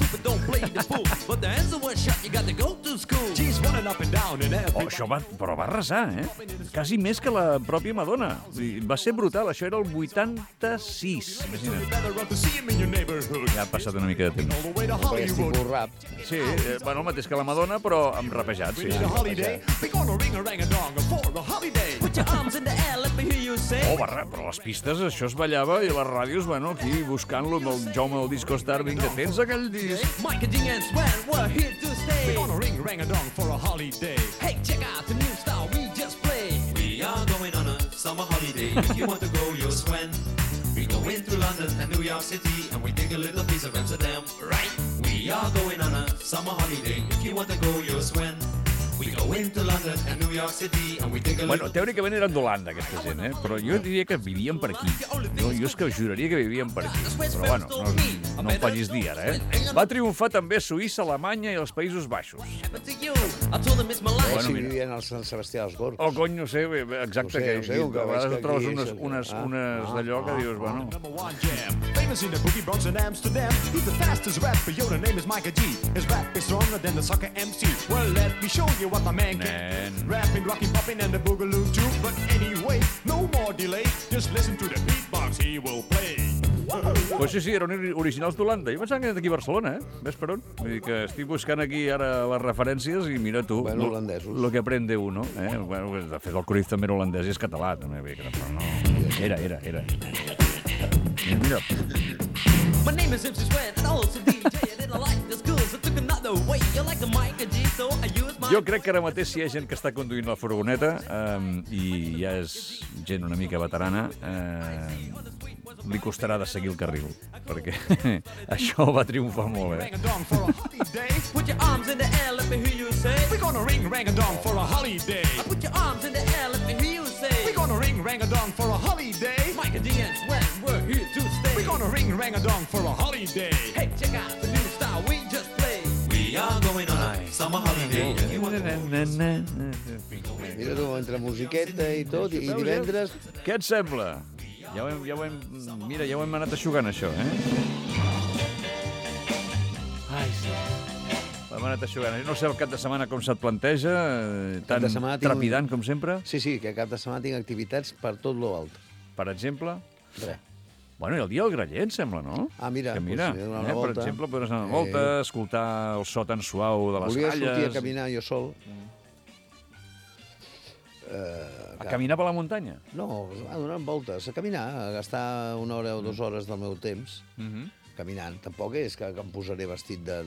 Però va arrasar, Quasi més que la pròpia Madonna. Va ser brutal, això era el 86. Ja ha passat una mica de temps. Perquè és tipus rap. Sí, el mateix que la Madonna, però amb rapejat, sí. Però les pistes, això es ballava, i les ràdios, aquí buscant-lo amb el Jaume del Discostar, vinga, tens aquell disc. We're gonna ring a dong for a holiday. Hey, check out the new style we just played. We are going on a summer holiday. If you want to go, you'll swim. We go into London and New York City, and we take a little piece of Amsterdam, right? We are going on a summer holiday. If you want to go, you'll swim. We go into London and New York City, and we take a little... Bueno, teòricament eren d'Holanda, aquesta gent, Però jo diria que vivien per aquí. Jo és que juraria que vivien per aquí. Però, no em facis dir ara, Va triomfar també a Suïssa, Alemanya i els Països Baixos. Si vivien al Sant Sebastià dels Gorgs. Oh, cony, no sé, exacte. A vegades trobes unes d'allò que dius, Famous in the boogie Bronx and Amsterdam. He's the fastest rapper, yo, the name is Micah G. His rap is stronger than the soccer MC. Well, let me show you what the man can. Rapping, rocking, popping, and the boogaloo too. But anyway, no more delay. Just listen to the beatbox he will play. Pues sí, eren originals d'Holanda. Jo pensava que eren d'aquí a Barcelona, Ves per on? Vull dir que estic buscant aquí ara les referències i mira tu, holandesos. Lo que aprende uno, De fet, el Cruyff també era holandès i és català, també. Però no... Era. Mira. My name is MC Sven, and also DJ. I didn't like the school, so took another way. You like the Micah G, so I use my... Jo crec que ara mateix hi ha gent que està conduint la furgoneta i ja és gent una mica veterana, li costarà de seguir el carril, perquè això va triomfar molt, Put your arms in the air, let me hear you say. We're gonna ring a dong for a holiday. Put your arms in the air, let me hear you say. We're gonna ring a dong for a holiday. Micah G and Sven, we're here to stay. We're gonna ring a dong for a holiday. Hey, check out the new style we just played. We are going on a summer holiday. Mira tu, entre musiqueta i tot, i divendres... Què et sembla? Ja ho hem anat aixugant, això, Ai, sí. Demana't aixugant. No sé el cap de setmana com se't planteja, tan de setmana tinc- trepidant com sempre. Sí, que cap de setmana tinc activitats per tot lo alt. Per exemple... Res. Bueno, i el dia del graller, em sembla, no? Ah, mira, que mira, doncs, donar una per volta. exemple, podràs anar a una volta, escoltar el so tan suau de les Volia galles... sortir a caminar jo sol. A caminar per la muntanya? No, a donar voltes, a caminar, a gastar 1 hora o 2 hores del meu temps caminant. Tampoc és que em posaré vestit de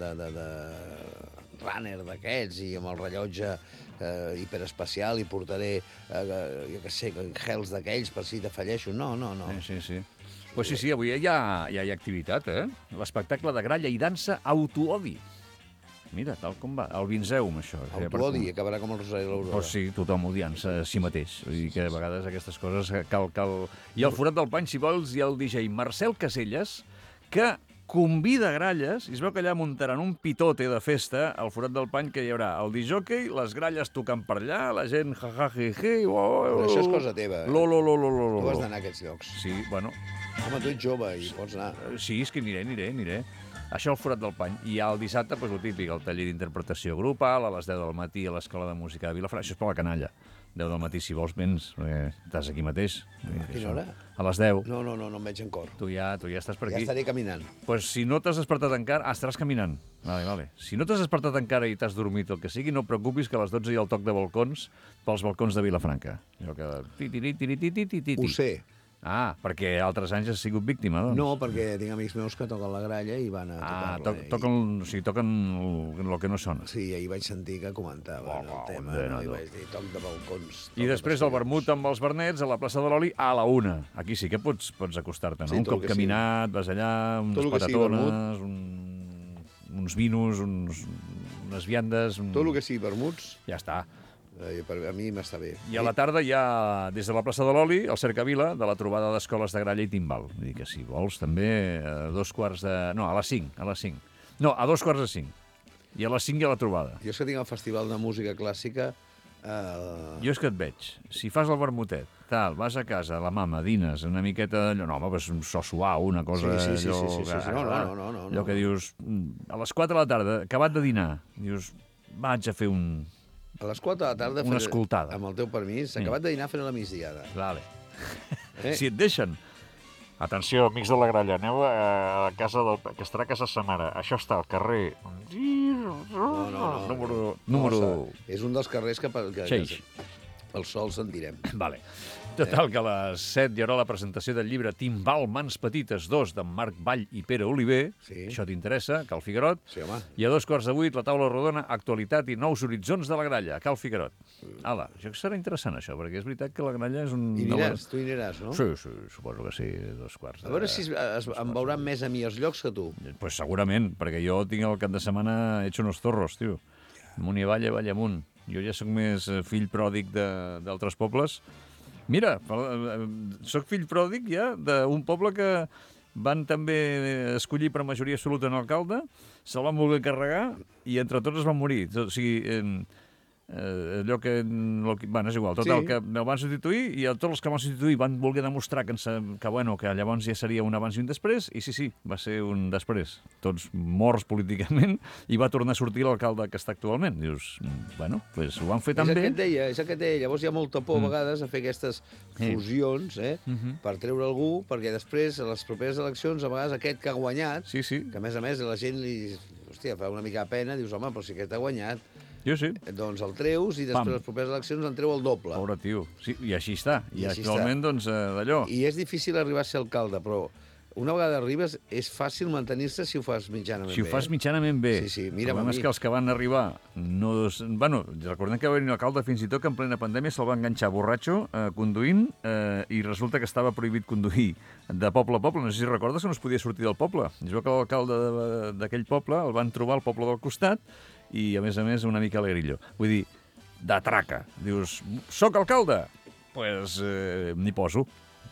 runner d'aquests i amb el rellotge hiperespacial i portaré, jo què sé, gels d'aquells per si t'afalleixo. No. Sí. Pues sí, avui ja hi ha activitat, eh? L'espectacle de gralla i dansa Autoodi. Mira, tal com va. El Vinzeum, això. Autoodi, acabarà com el Rosari i l'Aurora. Pues sí, tothom odiant-se a si mateix. Vull dir que a vegades aquestes coses cal... I al Forat del Pany, si vols, hi ha el DJ Marcel Caselles, que convida gralles, i es veu que allà muntaran un pitote de festa al Forat del Pany, que hi haurà el disjockey, les gralles tocant per allà, la gent ja-ja-ji-ji... Però això és cosa teva. Tu Tu has d'anar a aquests llocs. Sí, bueno... Home, tu ets jove i pots anar. Sí, és que aniré. Això al Forat del Pany. I el dissabte, doncs, el típic, el taller d'interpretació grupal, a les 10 del matí a l'Escola de Música de Vilafranca. Això és per la canalla. 10 del matí, si vols, vens, perquè estàs aquí mateix. A quina hora? A les 10. No em veig en cor. Tu ja estàs per Ja aquí. estaré caminant. Pues si no t'has despertat encara... estaràs caminant. Vale. Si no t'has despertat encara i t'has dormit el que sigui, no et preocupis que a les 12 hi ha el toc de balcons pels balcons de Vilafranca. Allò que... Ho sé. Ah, perquè altres anys has sigut víctima, doncs. No, perquè tinc amics meus que toquen la gralla i van a tocar-la. Toquen el que no sona. Sí, ahir vaig sentir que comentaven el tema, i vaig dir toc de balcons. I després el vermut amb els vernets a la plaça de l'Oli a la 1. Aquí sí que pots acostar-te, no? Sí, un cop caminat, vas allà, unes patatones, uns vinos, unes viandes... Tot el que sigui vermuts, Ja està. a mi m'està bé. I a la tarda hi ha, des de la plaça de l'Oli, el Cercavila, de la trobada d'escoles de gralla i timbal. Vull dir que si vols, també a 2:15... No, a les 5. No, a 2:45. I a les 5 hi ha la trobada. Jo és que tinc el Festival de Música Clàssica... Jo és que et veig. Si fas el vermutet, tal, vas a casa, la mama, dines, una miqueta d'allò... No, home, però és un so suau, una cosa... Sí. No. Allò que dius, a les 4 de la tarda, acabat de dinar, dius, vaig a fer un... A les 4 de la tarda... Una escoltada. Amb el teu permís, acabat de dinar fent la migdiada. Vale. Si et deixen. Atenció, amics de la gralla, aneu a casa que estarà a casa sa mare. Això està al carrer... Número... És un dels carrers que Xeix. pel sol sentirem. Vale. Total, que a les 7 hi haurà la presentació del llibre Timbal, Mans Petites 2, d'en Marc Vall i Pere Oliver. Sí. Això t'interessa, Cal Figuerot. Sí, home. I a 2:15, la taula rodona, actualitat i nous horitzons de la gralla, Cal Figuerot. Ala, això serà interessant, això, perquè és veritat que la gralla és un... I aniràs, tu hi aniràs, no? Sí, suposo que sí, 2:15. A veure si em veuran més a mi els llocs que tu. Pues segurament, perquè jo tinc el cap de setmana hecho unos zorros, tio. Amunt i avall, avall amunt. Jo ja sóc més fill pròdig d'altres pobles. Mira, sóc fill pròdig ja d'un poble que van també escollir per majoria absoluta en alcalde, se'l van voler carregar i entre tots es van morir. O sigui, allò que... Bueno, és igual, total, Sí. que el van substituir i tots els que van substituir van voler demostrar que llavors ja seria un abans i un després, i sí, va ser un després. Tots morts políticament, i va tornar a sortir l'alcalde que està actualment. Dius, bueno, pues ho van fer tan bé. És el que et deia. Llavors hi ha molta por a vegades a fer aquestes fusions, per treure algú, perquè després, a les properes eleccions, a vegades aquest que ha guanyat, Sí. que a més la gent li... Hòstia, fa una mica de pena, dius, home, però si aquest ha guanyat, Jo sí. doncs el treus i després Pam. les properes eleccions en treu el doble. Pobre tio. Sí, i així està. I així actualment, doncs, d'allò. I és difícil arribar a ser alcalde, però una vegada arribes és fàcil mantenir-se si ho fas mitjanament bé. Si ho fas mitjanament bé. Sí, mira, el problema és que els que van arribar no... Bueno, recordem que va venir un alcalde fins i tot que en plena pandèmia se'l va enganxar borratxo, conduint, i resulta que estava prohibit conduir de poble a poble. No sé si recordes que no es podia sortir del poble. Es veu que l'alcalde d'aquell poble el van trobar al poble del costat i, a més, una mica alegrillo. Vull dir, de traca. Dius, soc alcalde? Pues m'hi poso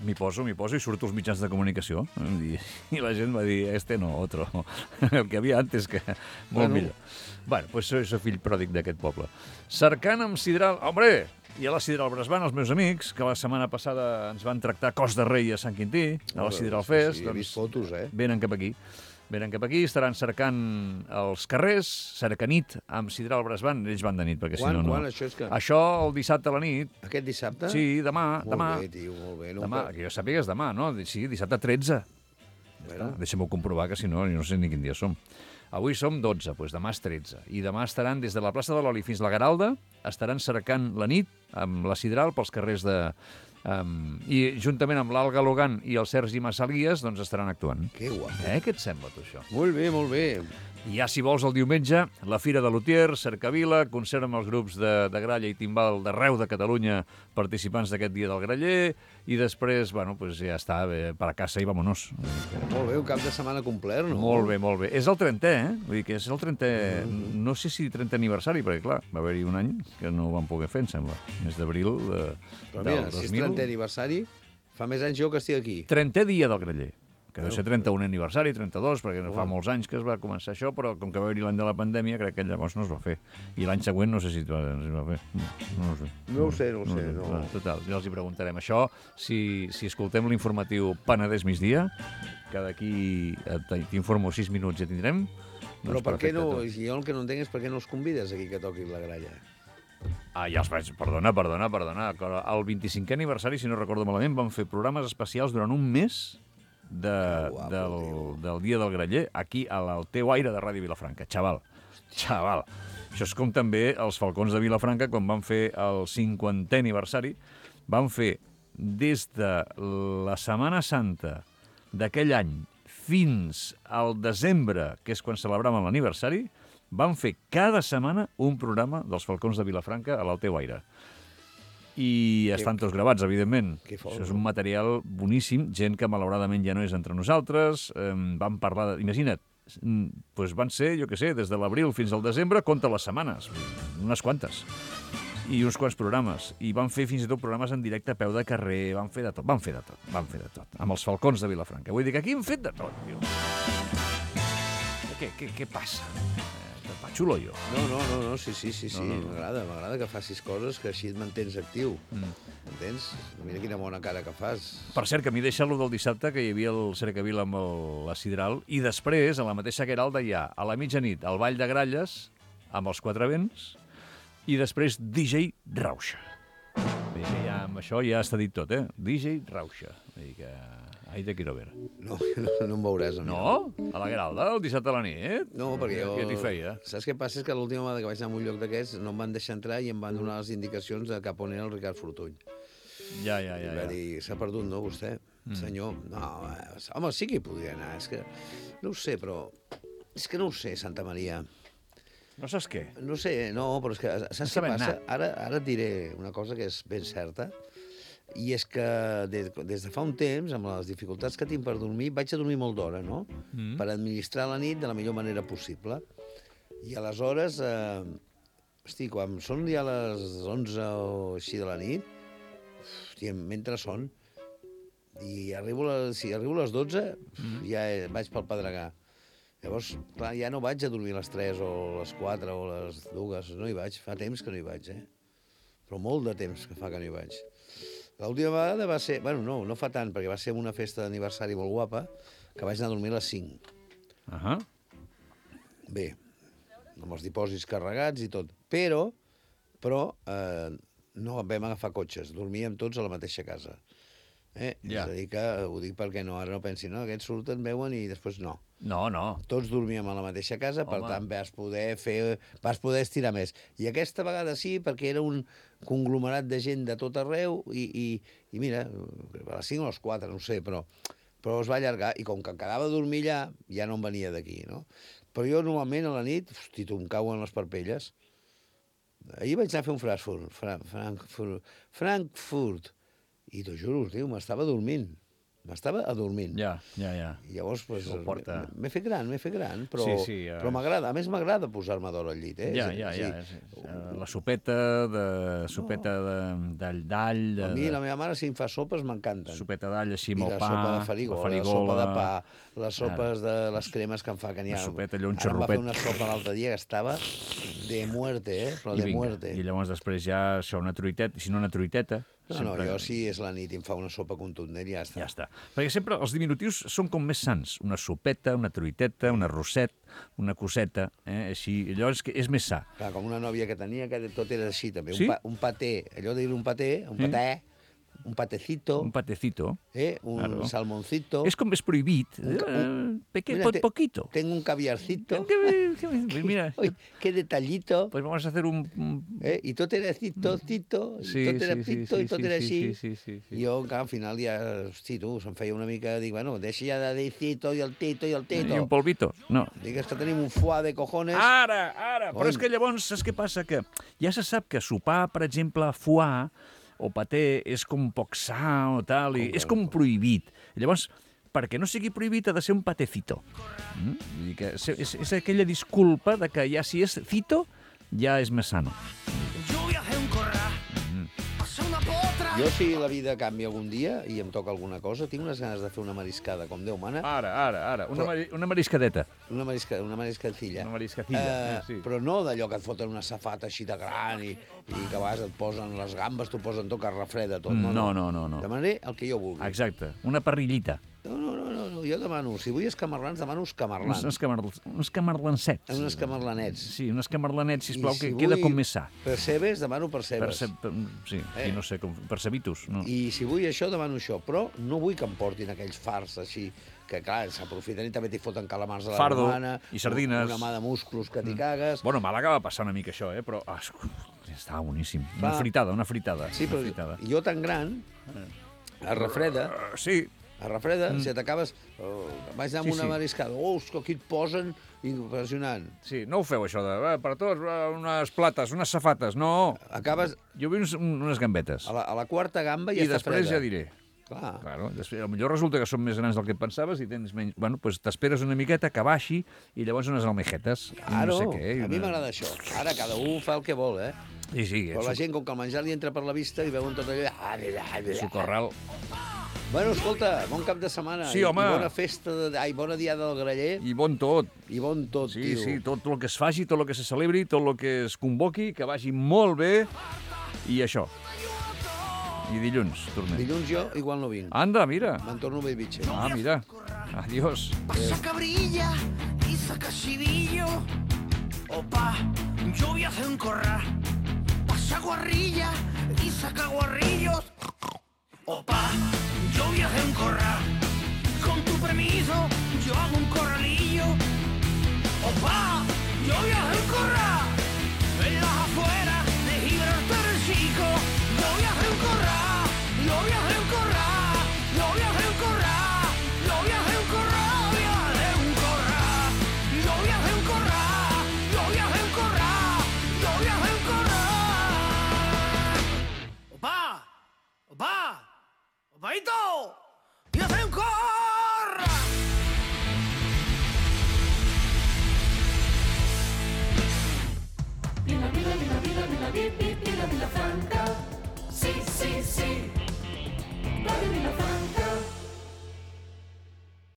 i surto als mitjans de comunicació. I la gent va dir, no, otro. El que havia antes, que molt millor. Bueno, pues soy fill pròdig d'aquest poble. Cercant amb sidral... Hombre, i a la Sidral Bresban, els meus amics, que la setmana passada ens van tractar cos de rei a Sant Quintí, a la Sidral Fest. Sí, he vist fotos, Venen cap aquí. Venen cap aquí, estaran cercant els carrers, cercanit amb Sidral Bresban, ells van de nit, perquè si no... Quan? Això és que... Això el dissabte a la nit. Aquest dissabte? Sí, demà. Molt bé, tio, molt bé. Demà, que jo sàpigues demà, no? Sí, dissabte 13. Bueno. Deixa'm-ho comprovar, que si no, no sé ni quin dia som. Avui som 12, doncs demà és 13. I demà estaran des de la plaça de l'Oli fins a la Garalda, estaran cercant la nit amb la Sidral pels carrers de... I juntament amb l'Alga Logan i el Sergi Massalies doncs estaran actuant. Que guapo. Què et sembla, tu, això? Molt bé, molt bé. I ja, si vols, el diumenge, la Fira de Lutier, Cercavila, concert amb els grups de gralla i timbal d'arreu de Catalunya, participants d'aquest dia del graller, i després, bueno, pues ja està, per a casa i vamonos. Molt bé, un cap de setmana complet, no? Molt bé, molt bé. És el 30è, eh? Vull dir que és el 30è... No sé si 30è aniversari, perquè, clar, va haver-hi un any que no ho vam poder fer, em sembla. Mes d'abril Però mira, si és 30è aniversari, fa més anys jo que estic aquí. 30è dia del graller. Que deu ser 31 aniversari, 32, perquè no fa molts anys que es va començar això, però com que va haver-hi l'any de la pandèmia, crec que llavors no es va fer. I l'any següent no sé si es va fer. No ho sé. No ho sé, no ho sé. No. Total, ja els hi preguntarem. Això, si escoltem l'informatiu Penedès migdia, que d'aquí t'informo 6 minuts ja tindrem. Però per què no, jo el que no entenc és per què no els convides aquí que toquin la gralla. Ah, ja els vaig... Perdona. El 25è aniversari, si no recordo malament, van fer programes especials durant un mes del dia del graller aquí al teu aire de Ràdio Vilafranca. Xaval. Això és com també els Falcons de Vilafranca, quan van fer el 50è aniversari, van fer des de la Setmana Santa d'aquell any fins al desembre, que és quan celebraven l'aniversari, van fer cada setmana un programa dels Falcons de Vilafranca a l'Alteu Aire. I estan tots gravats, evidentment. Això és un material boníssim, gent que malauradament ja no és entre nosaltres. Van parlar... Imagina't, doncs van ser, jo què sé, des de l'abril fins al desembre, compta les setmanes, unes quantes. I uns quants programes. I van fer fins i tot programes en directe a peu de carrer, van fer de tot. Amb els Falcons de Vilafranca. Vull dir que aquí hem fet de tot, tio. Què passa? Xulo, jo. No, sí. M'agrada que facis coses que així et mantens actiu. Entens? Mira quina bona cara que fas. Per cert, que m'hi deixa lo del dissabte, que hi havia el Cercavila amb la Sidral, i després, a la mateixa Gueralda, hi ha a la mitjanit el Ball de Gralles, amb els Quatre Vents, i després DJ Rauxa. Vull dir que ja amb això ja està dit tot, eh? DJ Rauxa. Vull dir que... Ahí te quiero ver. No em veuràs. No? A la Gueralda, el dissabte a la nit? No, perquè jo... Què t'hi feia? Saps què passa? És que l'última vegada que vaig anar a un lloc d'aquests no em van deixar entrar i em van donar les indicacions de cap on era el Ricard Fortuny. Ja. I va dir, s'ha perdut, no, vostè? Senyor, no, home, sí que hi podria anar. És que no ho sé, però... És que no ho sé, Santa Maria. No saps què? No sé, no, però és que... Saps què passa? Ara et diré una cosa que és ben certa, i és que des de fa un temps, amb les dificultats que tinc per dormir, vaig a dormir molt d'hora, no? Per administrar la nit de la millor manera possible. I aleshores, quan són ja les 11 o així de la nit, mentre son, i si arribo a les 12, ja vaig pel Pedregà. Llavors, clar, ja no vaig a dormir a les 3 o les 4 o les 2, no hi vaig, fa temps que no hi vaig, Però molt de temps que fa que no hi vaig. L'última vegada va ser... Bueno, no fa tant, perquè va ser una festa d'aniversari molt guapa, que vaig anar a dormir a les 5. Bé, amb els dipòsits carregats i tot. Però no vam agafar cotxes, dormíem tots a la mateixa casa. És a dir que, ho dic perquè ara no pensin, no, aquests surten, veuen i després no. No. Tots dormíem a la mateixa casa, per tant vas poder estirar més. I aquesta vegada sí, perquè era un conglomerat de gent de tot arreu i mira, a les 5 o a les 4, no sé, però es va allargar i com que quedava a dormir allà, ja no em venia d'aquí, no? Però jo normalment a la nit, hosti, tu em cauen les parpelles. Ahir vaig anar a fer un Frankfurt, i t'ho juro, tio, m'estava adormint. Ja. I llavors, m'he fet gran, però m'agrada. A més, m'agrada posar-me d'hora al llit, Ja. La sopeta d'all... A mi, la meva mare, si em fa sopes, m'encanten. Sopeta d'all, així, amb el pa... I la sopa de farigola, la sopa de pa, les sopes de les cremes que em fa, que n'hi ha... La sopeta, allò, un xarrupet. Ara em va fer una sopa l'altre dia que estava de muerte, però de muerte. I llavors després ja, això, una truiteta, si no una truiteta, No, jo si és la nit i em fa una sopa contundent, ja està. Ja està. Perquè sempre els diminutius són com més sants. Una sopeta, una truiteta, un arrosset, una coseta, així. Llavors és més sa. Clar, com una nòvia que tenia, que tot era així, també. Sí? Un paté, allò de dir un paté, un patecito, Un patecito. un Claro. salmoncito. És com més prohibit. Mira, Poquito. Tengo un caviarcito. Mira, Uy, qué detallito. pues vamos a hacer un... I tot era cito, cito, Sí, tot era sí, sí, pito, sí, i tot sí, era sí, així. sí. I jo, al final, ja, hosti, tu, se'm feia una mica... Dic, bueno, deixa ja de dir cito i el tito i el tito. I un polvito. No. Digues que tenim un foie de cojones. Ara! Però Oi. és que llavors, saps què passa? Que ja se sap que sopar, per exemple, foie o paté és com poc sa o tal, i és com prohibit. Llavors, perquè no sigui prohibit ha de ser un patecito. Vull dir que és aquella disculpa de que ja si és cito, ja és més sano. Yo viajé un corral, pasé una potra. Jo, si la vida canvia algun dia i em toca alguna cosa, tinc unes ganes de fer una mariscada, com Déu mana. Ara. Una mariscadeta. Una mariscadilla. Una mariscadilla, sí. Però no d'allò que et foten una safata així de gran i que a vegades et posen les gambes, t'ho posen tot, que es refreda tot. No. Demanaré el que jo vulgui. Exacte. Una parrillita. No, jo demano, si vull escamarlans, demano escamarlans. Uns camarlancets. Uns escamarlanets. Sí, uns camarlanets, sisplau, I si que queda vull com més sa. Percebes, demano percebes. Sí, no sé, com percebitus. No. I si vull això, demano això. Però no vull que em portin aquells fars així, que clar, s'aprofiten i també t'hi foten calamars a la Fardo romana, i sardines. una mà de musclos que t'hi cagues. Bueno, a Màlaga va passar una mica això, però estava boníssim. Una fritada. Sí, però fritada. jo tan gran, es refreda, Sí, si t'acabes... vaig anar amb una mariscada. Que aquí et posen impressionant. sí, no ho feu, això de per tots, unes plates, unes safates, no. Acabes Jo vull unes gambetes. a la quarta gamba i I està després freda. ja diré. Clar. Claro, després, potser resulta que són més grans del que pensaves i tens menys... Bueno, doncs t'esperes una miqueta que baixi i llavors unes almejetes. Claro, No sé què. a mi m'agrada això. Ara cada un fa el que vol, eh? Sí, Però la gent, com que el menjar li entra per la vista i veuen tot allò... Socorral. Bueno, escolta, bon cap de setmana. Sí, home. I bona festa, bona diada del graller. I bon tot. I bon tot, Sí, tio. sí, tot el que es faci, tot el que se celebri, tot el que es convoqui, que vagi molt bé. I això. I dilluns tornem. Dilluns jo igual no vinc. Anda, mira. Me'n torno a Bellvitge. Mira. Adiós. Pasa cabrilla y saca chivillo. Opa, yo viajé un corral. Pasa guarrilla y saca guarrillos. Opa, yo viajé un corral. Con tu permiso, yo hago un